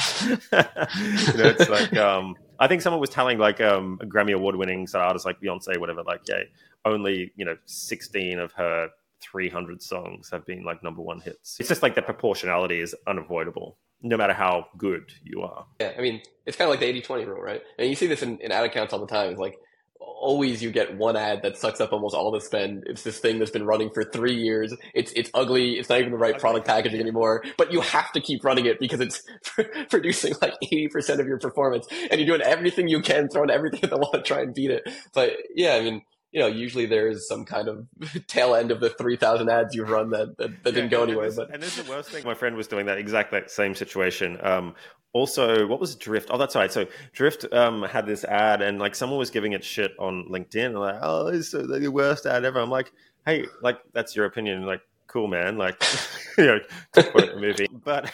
It's like I think someone was telling like a Grammy award winning artist like Beyonce, whatever, like, yeah, only 16 of her 300 songs have been like number one hits. It's just like the proportionality is unavoidable, no matter how good you are. Yeah, I mean, it's kind of like the 80-20 rule, right? And you see this in ad accounts all the time. It's like, always you get one ad that sucks up almost all the spend. It's this thing that's been running for 3 years. It's ugly. It's not even the right product packaging anymore, but you have to keep running it because it's producing like 80% of your performance, and you're doing everything you can, throwing everything at the wall to try and beat it. But yeah, I mean, usually there's some kind of tail end of the 3,000 ads you've run that didn't go anywhere. And this is the worst thing. My friend was doing that same situation. Also, what was Drift? Oh, that's right. So Drift had this ad, and like someone was giving it shit on LinkedIn. And like, oh, it's the worst ad ever. I'm like, hey, like, that's your opinion. Like, cool, man. Like, could put it in a movie. But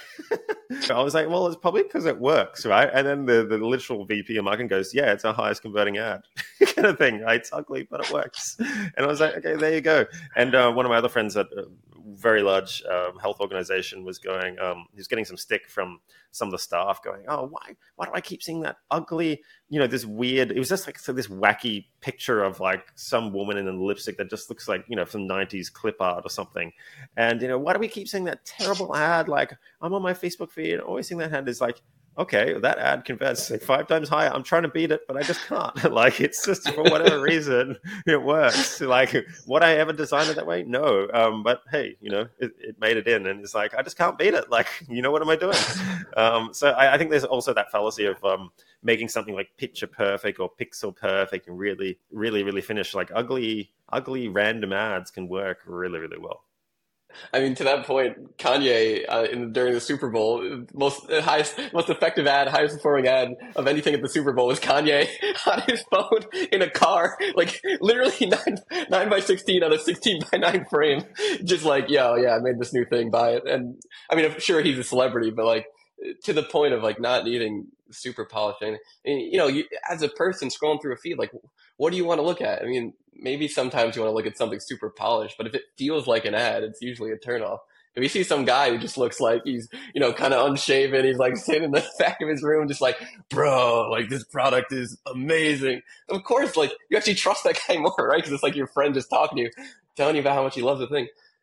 I was like, well, it's probably because it works, right? And then the literal VP of marketing goes, yeah, it's our highest converting ad kind of thing. Right? It's ugly, but it works. And I was like, okay, there you go. And one of my other friends at a very large health organization was going, he was getting some stick from some of the staff going, oh, why do I keep seeing that ugly, this weird, it was just like this wacky picture of like some woman in a lipstick that just looks like, from 90s clip art or something. And, why do we keep seeing that terrible ad? Like, I'm on my Facebook feed, always seeing that ad. Is like, okay, that ad converts like 5 times higher. I'm trying to beat it, but I just can't. Like, it's just for whatever reason, it works. Like, would I ever design it that way? No. But hey, it made it in, and it's like, I just can't beat it. Like, what am I doing? So I think there's also that fallacy of making something like picture perfect or pixel perfect and really, really, really finished. Like ugly random ads can work really, really well. I mean, to that point, Kanye during the Super Bowl, most effective ad, highest performing ad of anything at the Super Bowl was Kanye on his phone in a car, like literally 9 by 16 on a 16 by 9 frame, just like, yo, yeah, I made this new thing, buy it. And I mean, I'm sure he's a celebrity, but like to the point of like not needing super polished. And you as a person scrolling through a feed, like, what do you want to look at? I mean, maybe sometimes you want to look at something super polished, but if it feels like an ad, it's usually a turnoff. If you see some guy who just looks like he's, kind of unshaven, he's like sitting in the back of his room, just like, bro, like this product is amazing. Of course, like you actually trust that guy more, right? Because it's like your friend just talking to you, telling you about how much he loves the thing.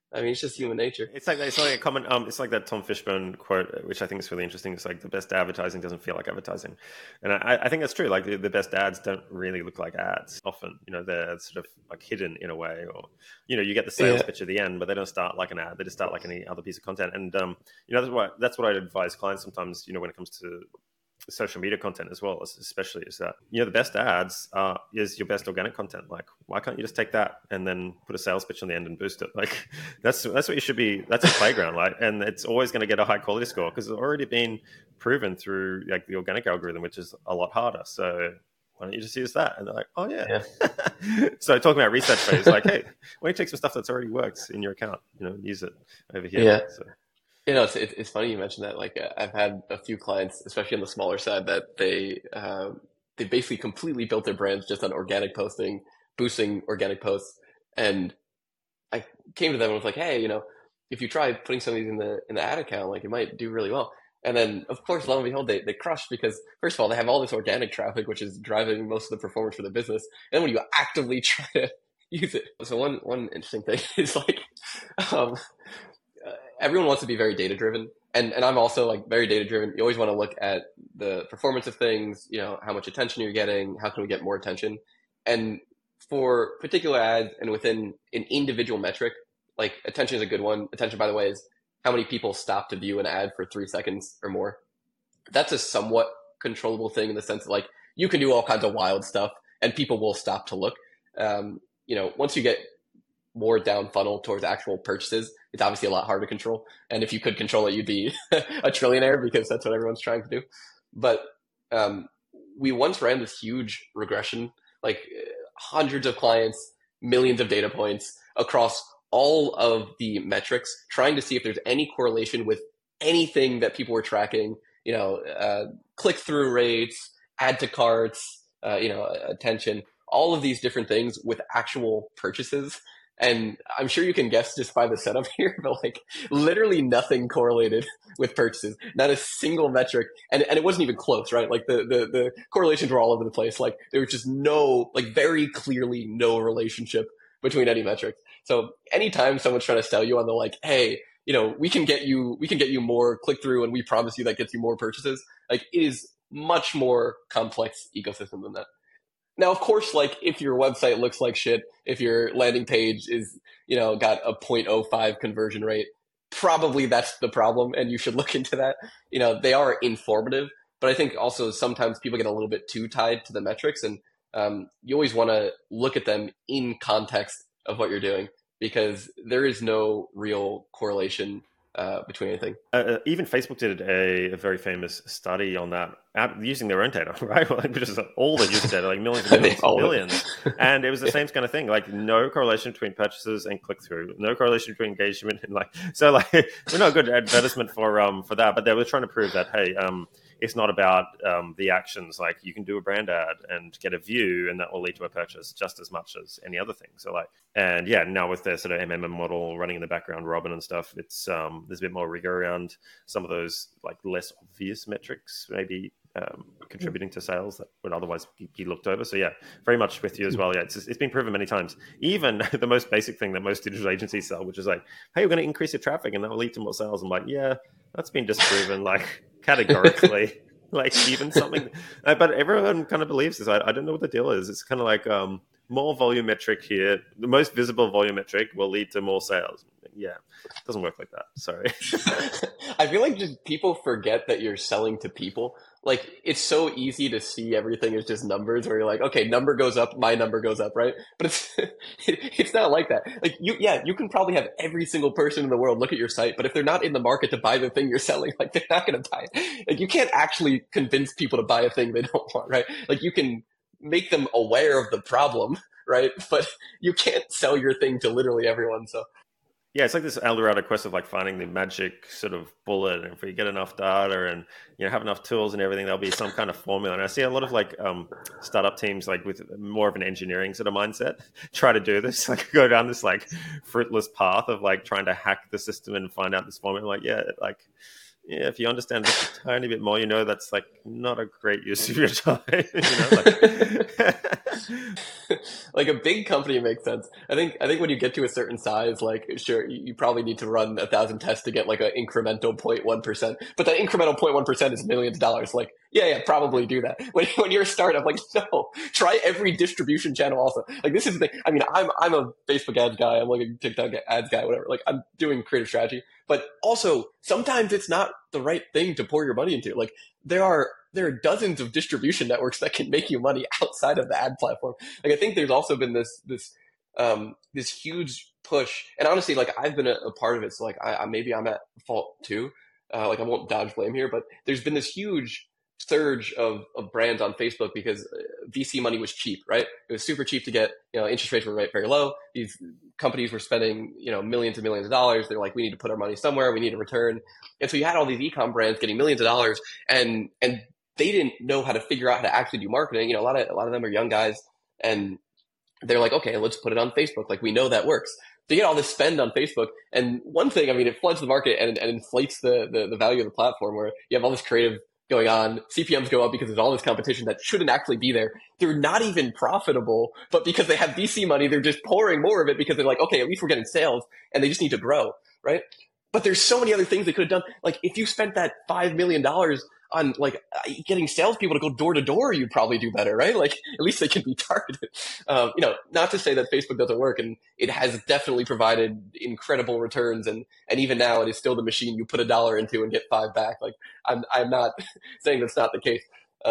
I mean, it's just human nature. It's like a common. It's like that Tom Fishburne quote, which I think is really interesting. It's like the best advertising doesn't feel like advertising, and I think that's true. Like the best ads don't really look like ads. Often, they're sort of like hidden in a way, or you get the sales pitch at the end, but they don't start like an ad. They just start like any other piece of content. And that's what I advise clients sometimes. When it comes to social media content as well, especially, is that the best ads is your best organic content. Like, why can't you just take that and then put a sales pitch on the end and boost it? Like, that's what you should be. That's a playground, right? And it's always going to get a high quality score because it's already been proven through like the organic algorithm, which is a lot harder. So why don't you just use that? And they're like, oh yeah. So talking about research phase, like, hey, why don't you take some stuff that's already works in your account, use it over here. Yeah. So. It's funny you mentioned that. Like, I've had a few clients, especially on the smaller side, that they basically completely built their brands just on organic posting, boosting organic posts. And I came to them and was like, hey, if you try putting some of these in the ad account, like, it might do really well. And then, of course, lo and behold, they crush because, first of all, they have all this organic traffic, which is driving most of the performance for the business. And then when you actively try to use it, so one interesting thing is like, everyone wants to be very data driven, and I'm also like very data driven. You always want to look at the performance of things, how much attention you're getting, how can we get more attention, and for particular ads and within an individual metric, like attention is a good one. Attention, by the way, is how many people stop to view an ad for 3 seconds or more. That's a somewhat controllable thing in the sense that, like, you can do all kinds of wild stuff and people will stop to look. Once you get more down funnel towards actual purchases, it's obviously a lot harder to control. And if you could control it, you'd be a trillionaire because that's what everyone's trying to do. But we once ran this huge regression, like hundreds of clients, millions of data points across all of the metrics, trying to see if there's any correlation with anything that people were tracking, click-through rates, add to carts, attention, all of these different things with actual purchases. And I'm sure you can guess just by the setup here, but like literally nothing correlated with purchases, not a single metric. And it wasn't even close, right? Like the correlations were all over the place. Like there was just very clearly no relationship between any metric. So anytime someone's trying to sell you on the like, hey, we can get you more click through and we promise you that gets you more purchases. Like, it is much more complex ecosystem than that. Now, of course, like if your website looks like shit, if your landing page is, got a 0.05 conversion rate, probably that's the problem and you should look into that. They are informative, but I think also sometimes people get a little bit too tied to the metrics, and you always want to look at them in context of what you're doing because there is no real correlation between anything. Even Facebook did a very famous study on that, using their own data, right? Which is all the user data, like millions and millions and billions. And it was the same kind of thing, like no correlation between purchases and click-through, no correlation between engagement, and we're not a good advertisement for that. But they were trying to prove that, hey, it's not about the actions. Like, you can do a brand ad and get a view, and that will lead to a purchase just as much as any other thing. So now with their sort of MMM model running in the background, Robin and stuff, it's there's a bit more rigor around some of those like less obvious metrics, maybe contributing to sales that would otherwise be looked over. So yeah, very much with you as well. Yeah, it's been proven many times. Even the most basic thing that most digital agencies sell, which is like, hey, we're going to increase your traffic and that will lead to more sales. I'm like, yeah, that's been disproven like categorically. Like even something, but everyone kind of believes this. I don't know what the deal is. It's kind of like more volumetric here. The most visible volumetric will lead to more sales. Yeah, it doesn't work like that. Sorry. I feel like just people forget that you're selling to people. Like, it's so easy to see everything as just numbers where you're like, okay, number goes up, my number goes up, right? But it's not like that. Like, you can probably have every single person in the world look at your site, but if they're not in the market to buy the thing you're selling, like, they're not going to buy it. Like, you can't actually convince people to buy a thing they don't want, right? Like, you can make them aware of the problem, right? But you can't sell your thing to literally everyone. So yeah, it's like this El Dorado quest of like finding the magic sort of bullet, and if we get enough data and have enough tools and everything, there'll be some kind of formula. And I see a lot of like startup teams like with more of an engineering sort of mindset try to do this, like go down this like fruitless path of like trying to hack the system and find out this formula. Like if you understand just a tiny bit more, that's like not a great use of your time. Like a big company makes sense. I think when you get to a certain size, like sure, you probably need to run 1,000 tests to get like an incremental 0.1%. But that incremental 0.1% is millions of dollars. Like, yeah, probably do that. When you're a startup, like no, try every distribution channel also. Like this is the thing. I mean, I'm a Facebook ads guy. I'm like a TikTok ads guy, whatever. Like I'm doing creative strategy, but also sometimes it's not the right thing to pour your money into. Like there are dozens of distribution networks that can make you money outside of the ad platform. Like I think there's also been this huge push, and honestly, like I've been a part of it. So like maybe I'm at fault too. Like I won't dodge blame here, but there's been this huge surge of brands on Facebook because VC money was cheap, right? It was super cheap to get, interest rates were very low. These companies were spending, millions and millions of dollars. They're like, we need to put our money somewhere. We need a return. And so you had all these e-com brands getting millions of dollars and they didn't know how to figure out how to actually do marketing. A lot of them are young guys and they're like, okay, let's put it on Facebook. Like we know that works. They get all this spend on Facebook. And one thing, I mean, it floods the market and inflates the value of the platform where you have all this creative going on. CPMs go up because there's all this competition that shouldn't actually be there. They're not even profitable, but because they have VC money, they're just pouring more of it because they're like, okay, at least we're getting sales and they just need to grow, right? But there's so many other things they could have done. Like if you spent that $5 million on like getting salespeople to go door to door, you'd probably do better, right? Like at least they can be targeted. Not to say that Facebook doesn't work, and it has definitely provided incredible returns, and even now it is still the machine you put $1 into and get 5 back. Like I'm not saying that's not the case.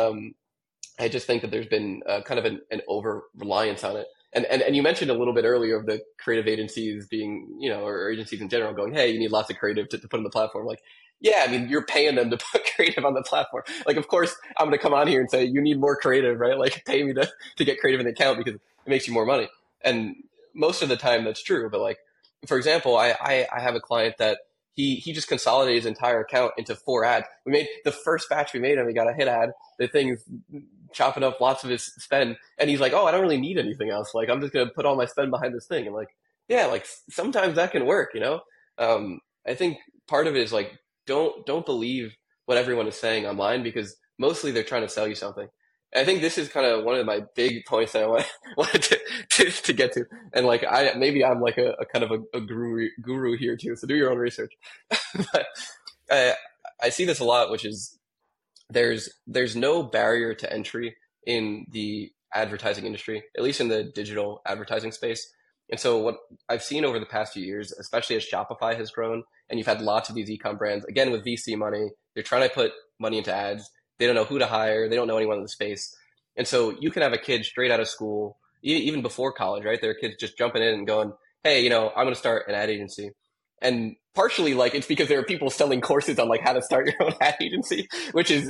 I just think that there's been kind of an over reliance on it. And you mentioned a little bit earlier of the creative agencies being, or agencies in general going, hey, you need lots of creative to put on the platform. Like, yeah, I mean, you're paying them to put creative on the platform. Like, of course, I'm going to come on here and say, you need more creative, right? Like, pay me to get creative in the account because it makes you more money. And most of the time that's true. But like, for example, I have a client that he just consolidated his entire account into 4 ads. We made the first batch we made and we got a hit ad. The thing's chopping up lots of his spend. And he's like, oh, I don't really need anything else. Like, I'm just going to put all my spend behind this thing. And like, yeah, like sometimes that can work, I think part of it is like, don't believe what everyone is saying online because mostly they're trying to sell you something. And I think this is kind of one of my big points that I wanted to get to. And like, maybe I'm like a kind of a guru here too. So do your own research. But I see this a lot, which is there's no barrier to entry in the advertising industry, at least in the digital advertising space. And so what I've seen over the past few years, especially as Shopify has grown, and you've had lots of these e-com brands, again, with VC money, they're trying to put money into ads. They don't know who to hire. They don't know anyone in the space. And so you can have a kid straight out of school, even before college, right? There are kids just jumping in and going, hey, I'm going to start an ad agency. And partially, like, it's because there are people selling courses on, like, how to start your own ad agency, which is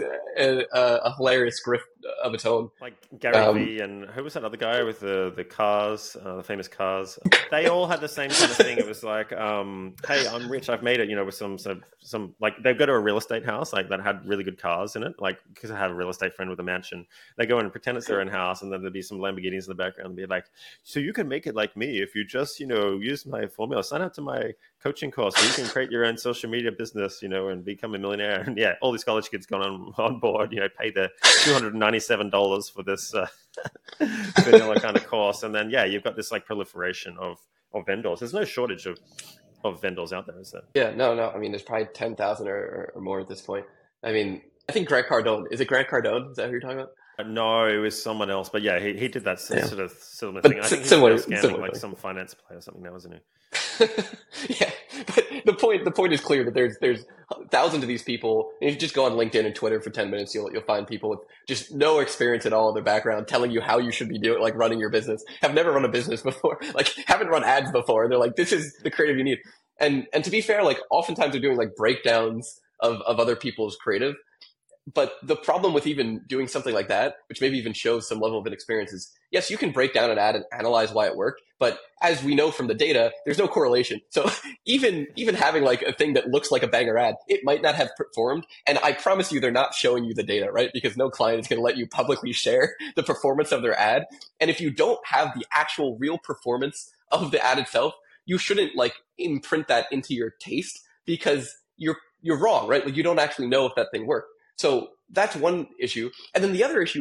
a hilarious grift of its own. Like Gary Vee and who was that other guy with the cars, the famous cars? They all had the same kind of thing. It was like, hey, I'm rich. I've made it, with some like, they go to a real estate house, like, that had really good cars in it. Like, because I have a real estate friend with a mansion. They go and pretend it's their own house, and then there'd be some Lamborghinis in the background and be like, so you can make it like me if you just, use my formula. Sign up to my coaching course so you can create your own social media business, and become a millionaire. And yeah, all these college kids gone on board, pay the $297 for this vanilla kind of course. And then, yeah, you've got this like proliferation of vendors. There's no shortage of vendors out there, is there? Yeah, no. I mean, there's probably 10,000 or more at this point. I mean, I think Grant Cardone. Is it Grant Cardone? Is that who you're talking about? No, it was someone else. But yeah, he did that sort of similar thing. I think he's scamming like some finance play or something now, isn't he? Yeah, but the point is clear that there's thousands of these people. And if you just go on LinkedIn and Twitter for 10 minutes, you'll find people with just no experience at all in their background telling you how you should be doing, like running your business. Have never run a business before, like haven't run ads before. And they're like, this is the creative you need. And to be fair, like oftentimes they're doing like breakdowns of other people's creative. But the problem with even doing something like that, which maybe even shows some level of inexperience, is yes, you can break down an ad and analyze why it worked. But as we know from the data, there's no correlation. So even having like a thing that looks like a banger ad, it might not have performed. And I promise you, they're not showing you the data, right? Because no client is going to let you publicly share the performance of their ad. And if you don't have the actual real performance of the ad itself, you shouldn't like imprint that into your taste because you're wrong, right? Like you don't actually know if that thing worked. So that's one issue. And then the other issue is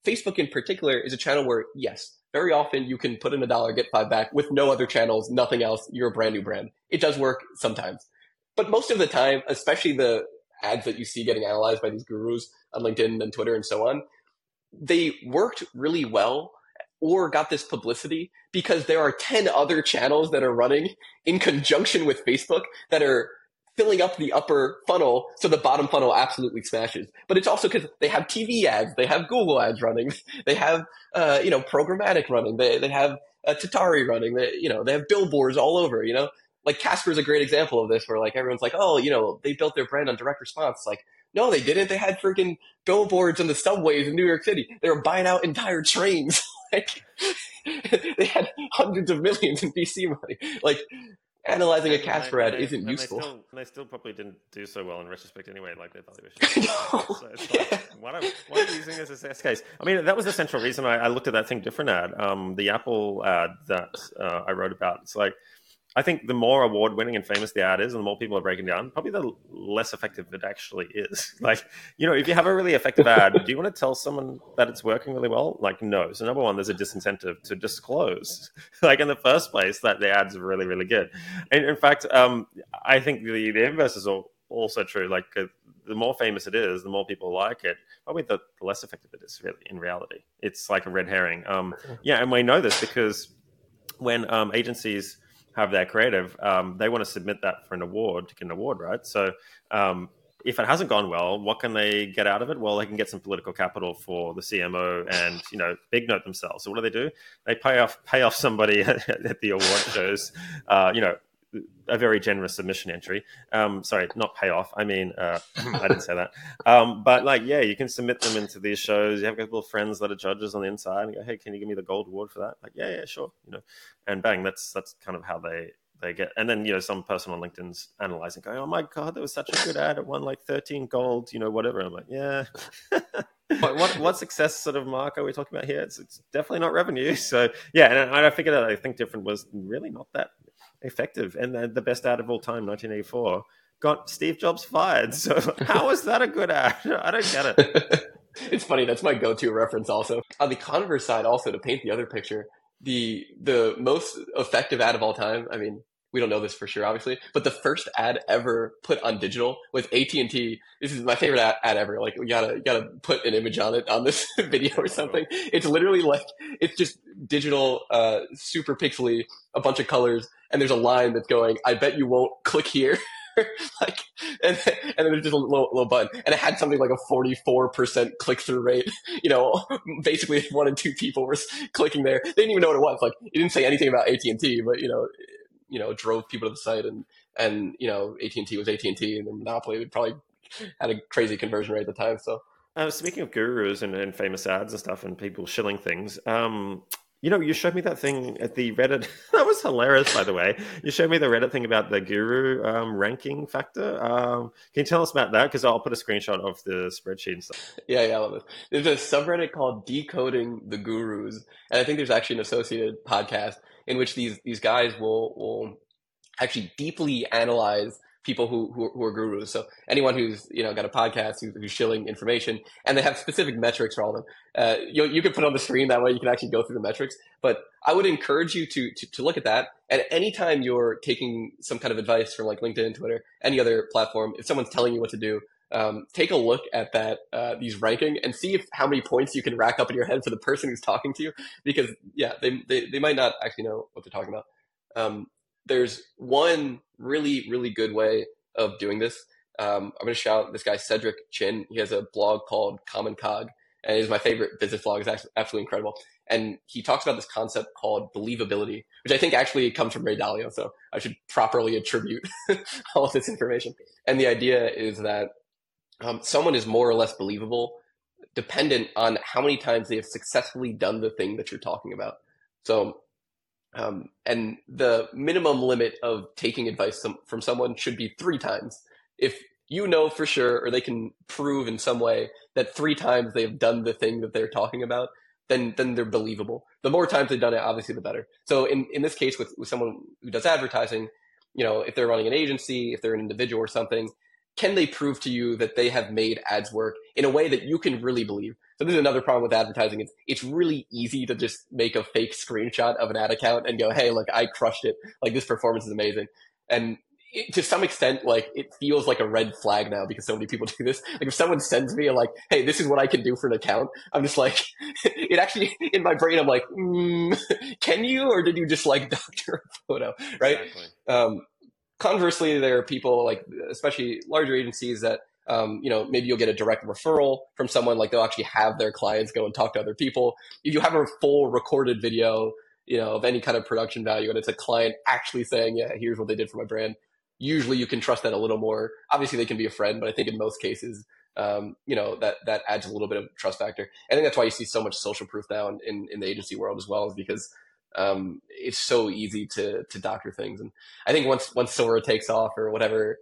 Facebook in particular is a channel where, yes, very often you can put in $1, get 5 back with no other channels, nothing else. You're a brand new brand. It does work sometimes. But most of the time, especially the ads that you see getting analyzed by these gurus on LinkedIn and Twitter and so on, they worked really well or got this publicity because there are 10 other channels that are running in conjunction with Facebook that are filling up the upper funnel, so the bottom funnel absolutely smashes. But it's also because they have TV ads, they have Google ads running, they have programmatic running, they have Tatari running, they have billboards all over. Like Casper is a great example of this, where like everyone's like, oh, they built their brand on direct response. Like, no, they didn't. They had freaking billboards on the subways in New York City. They were buying out entire trains. Like, they had hundreds of millions in VC money. Like, analyzing a Casper ad isn't useful. They still probably didn't do so well in retrospect anyway, like their valuation. So it's like, why are you using this as a test case? I mean, that was the central reason I looked at that Think Different ad, the Apple ad that I wrote about. It's like, I think the more award-winning and famous the ad is, and the more people are breaking down, probably the less effective it actually is. Like, if you have a really effective ad, do you want to tell someone that it's working really well? Like, no. So number one, there's a disincentive to disclose, like in the first place, that the ads are really, really good. And in fact, I think the inverse is also true. Like, the more famous it is, the more people like it, probably the less effective it is really in reality. It's like a red herring. And we know this because when agencies have their creative, they want to submit that for an award to get an award, right? So if it hasn't gone well, what can they get out of it? Well, they can get some political capital for the CMO and, big note themselves. So what do? They pay off somebody at the award shows, a very generous submission entry. Sorry, not pay off. I mean, I didn't say that. But you can submit them into these shows. You have a couple of friends that are judges on the inside and go, hey, can you give me the gold award for that? Like, yeah, sure. And bang, that's kind of how they get. And then, some person on LinkedIn's analyzing, going, oh my God, that was such a good ad. It won like 13 gold, whatever. I'm like, yeah. What success sort of mark are we talking about here? It's definitely not revenue. So yeah, and I figured that I Think Different was really not that effective, and the best ad of all time, 1984, got Steve Jobs fired. So how is that a good ad? I don't get it. It's funny, that's my go-to reference also. On the converse side, also, to paint the other picture, the most effective ad of all time, I mean, we don't know this for sure, obviously, but the first ad ever put on digital was AT&T. This is my favorite ad ever. Like, you gotta put an image on it on this video or something. It's literally like, it's just digital, super pixely, a bunch of colors, and there's a line that's going, I bet you won't click here. Like, and then there's just a little button, and it had something like a 44% click-through rate. Basically 1 in 2 people were clicking there. They didn't even know what it was. Like, it didn't say anything about AT&T, but drove people to the site, and AT&T was AT&T, and the monopoly would probably had a crazy conversion rate at the time. So, speaking of gurus and famous ads and stuff, and people shilling things, you showed me that thing at the Reddit. That was hilarious, by the way. You showed me the Reddit thing about the guru ranking factor. Can you tell us about that? Because I'll put a screenshot of the spreadsheet and stuff. Yeah, I love it. There's a subreddit called Decoding the Gurus, and I think there's actually an associated podcast in which these guys will actually deeply analyze people who are gurus. So anyone who's got a podcast who's shilling information, and they have specific metrics for all of them. You can put it on the screen, that way you can actually go through the metrics. But I would encourage you to look at that. And anytime you're taking some kind of advice from like LinkedIn, Twitter, any other platform, if someone's telling you what to do, take a look at that these ranking and see how many points you can rack up in your head for the person who's talking to you, because they might not actually know what they're talking about. There's one really, really good way of doing this. I'm going to shout out this guy, Cedric Chin. He has a blog called Common Cog, and he's my favorite business blog. It's absolutely incredible. And he talks about this concept called believability, which I think actually comes from Ray Dalio. So I should properly attribute all of this information. And the idea is that someone is more or less believable dependent on how many times they have successfully done the thing that you're talking about. So, and the minimum limit of taking advice from someone should be 3 times. If you know for sure, or they can prove in some way that 3 times they've done the thing that they're talking about, then they're believable. The more times they've done it, obviously the better. So in this case, with someone who does advertising, if they're running an agency, if they're an individual or something, can they prove to you that they have made ads work in a way that you can really believe? So this is another problem with advertising. It's really easy to just make a fake screenshot of an ad account and go, hey, look, I crushed it. Like this performance is amazing. And to some extent, like it feels like a red flag now because so many people do this. Like if someone sends me like, hey, this is what I can do for an account, I'm just like, it actually in my brain, I'm like, can you, or did you just like doctor a photo, right? Exactly. Conversely, there are people like, especially larger agencies that, maybe you'll get a direct referral from someone, like they'll actually have their clients go and talk to other people. If you have a full recorded video, of any kind of production value, and it's a client actually saying, yeah, here's what they did for my brand, usually you can trust that a little more. Obviously they can be a friend, but I think in most cases, that adds a little bit of trust factor. I think that's why you see so much social proof now in the agency world as well, is because it's so easy to doctor things. And I think once Sora takes off, or whatever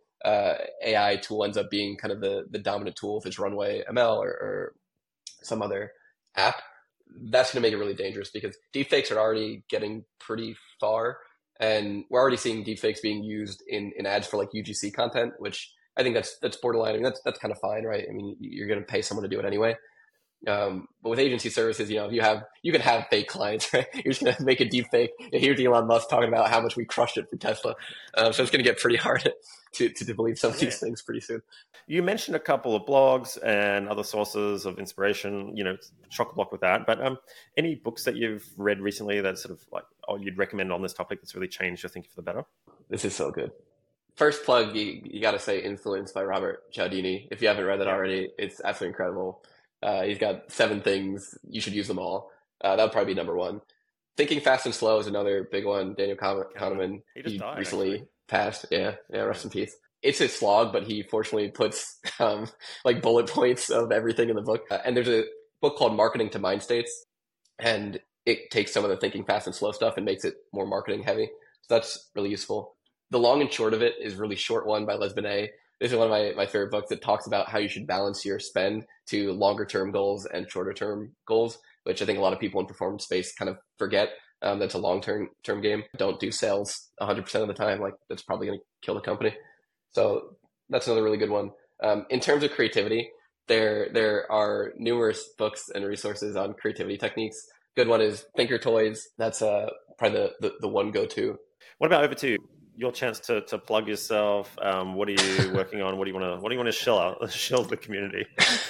AI tool ends up being kind of the dominant tool, if it's Runway ML or some other app, that's going to make it really dangerous, because deepfakes are already getting pretty far, and we're already seeing deepfakes being used in ads for like UGC content, which I think that's borderline. I mean, that's kind of fine, right? I mean, you're going to pay someone to do it anyway. But with agency services, you can have fake clients, right? You're just going to make a deep fake. Here's Elon Musk talking about how much we crushed it for Tesla. So it's going to get pretty hard to believe some of these things pretty soon. You mentioned a couple of blogs and other sources of inspiration, chock-a-block with that. But any books that you've read recently that sort of like, you'd recommend on this topic that's really changed your thinking for the better? This is so good. First plug, you got to say Influence by Robert Cialdini. If you haven't read it already, it's absolutely incredible. He's got 7 things. You should use them all. That would probably be number 1. Thinking Fast and Slow is another big one. Daniel Kahneman, he recently passed. Yeah, rest in peace. It's a slog, but he fortunately puts like bullet points of everything in the book. And there's a book called Marketing to Mind States, and it takes some of the Thinking Fast and Slow stuff and makes it more marketing heavy. So that's really useful. The Long and Short of It is a really short one by Les Binet. This is one of my favorite books that talks about how you should balance your spend to longer term goals and shorter term goals, which I think a lot of people in performance space kind of forget. That's a long term game. Don't do sales 100% of the time. Like that's probably going to kill the company. So that's another really good one. In terms of creativity, there are numerous books and resources on creativity techniques. Good one is Thinker Toys. That's probably the one go-to. What about over to your chance to plug yourself? What are you working on? What do you want to shell the community?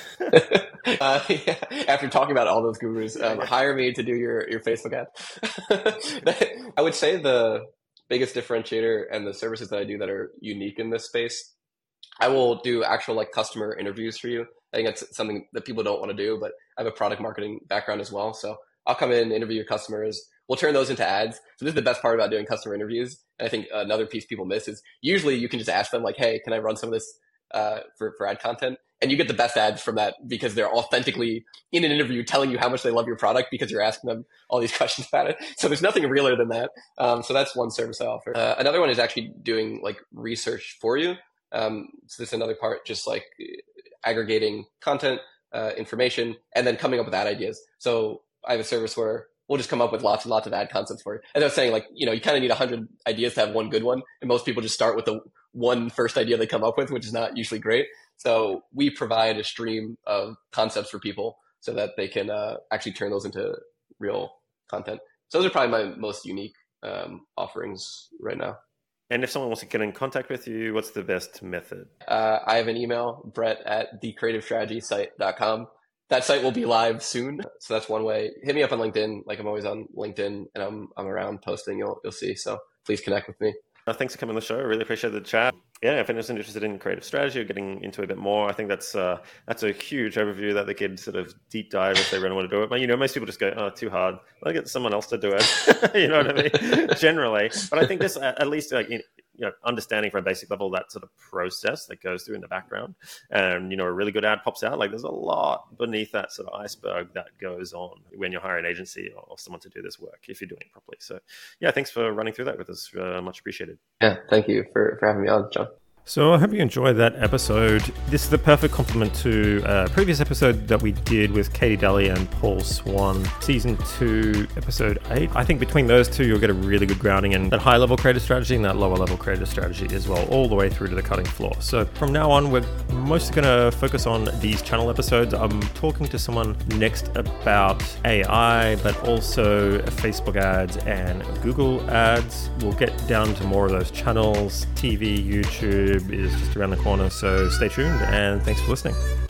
After talking about all those gurus, hire me to do your Facebook ad. I would say the biggest differentiator and the services that I do that are unique in this space, I will do actual like customer interviews for you. I think that's something that people don't want to do, but I have a product marketing background as well. So I'll come in, interview your customers. We'll turn those into ads. So this is the best part about doing customer interviews. And I think another piece people miss is usually you can just ask them like, hey, can I run some of this for ad content? And you get the best ads from that because they're authentically in an interview telling you how much they love your product because you're asking them all these questions about it. So there's nothing realer than that. So that's one service I offer. Another one is actually doing like research for you. So this is another part, just like aggregating content, information, and then coming up with ad ideas. So I have a service where we'll just come up with lots and lots of ad concepts for you. As I was saying, like, you kind of need 100 ideas to have one good one. And most people just start with the one first idea they come up with, which is not usually great. So we provide a stream of concepts for people so that they can actually turn those into real content. So those are probably my most unique offerings right now. And if someone wants to get in contact with you, what's the best method? I have an email, brett@thecreativestrategysite.com. That site will be live soon. So that's one way. Hit me up on LinkedIn. Like I'm always on LinkedIn and I'm around posting. You'll see. So please connect with me. Thanks for coming on the show. I really appreciate the chat. Yeah, if anyone's interested in creative strategy or getting into a bit more, I think that's a huge overview that they could sort of deep dive if they really want to do it. But, most people just go, oh, too hard. I'll get someone else to do it. You know what I mean? Generally. But I think this, at least, like, understanding from a basic level that sort of process that goes through in the background and, a really good ad pops out. Like there's a lot beneath that sort of iceberg that goes on when you're hiring an agency or someone to do this work, if you're doing it properly. So yeah, thanks for running through that with us. Much appreciated. Yeah. Thank you for having me on, John. So I hope you enjoyed that episode. This is the perfect complement to a previous episode that we did with Katie Daly and Paul Swan, Season 2, Episode 8. I think between those two, you'll get a really good grounding in that high-level creative strategy and that lower-level creative strategy as well, all the way through to the cutting floor. So from now on, we're mostly going to focus on these channel episodes. I'm talking to someone next about AI, but also Facebook ads and Google ads. We'll get down to more of those channels. TV, YouTube is just around the corner, so stay tuned and thanks for listening.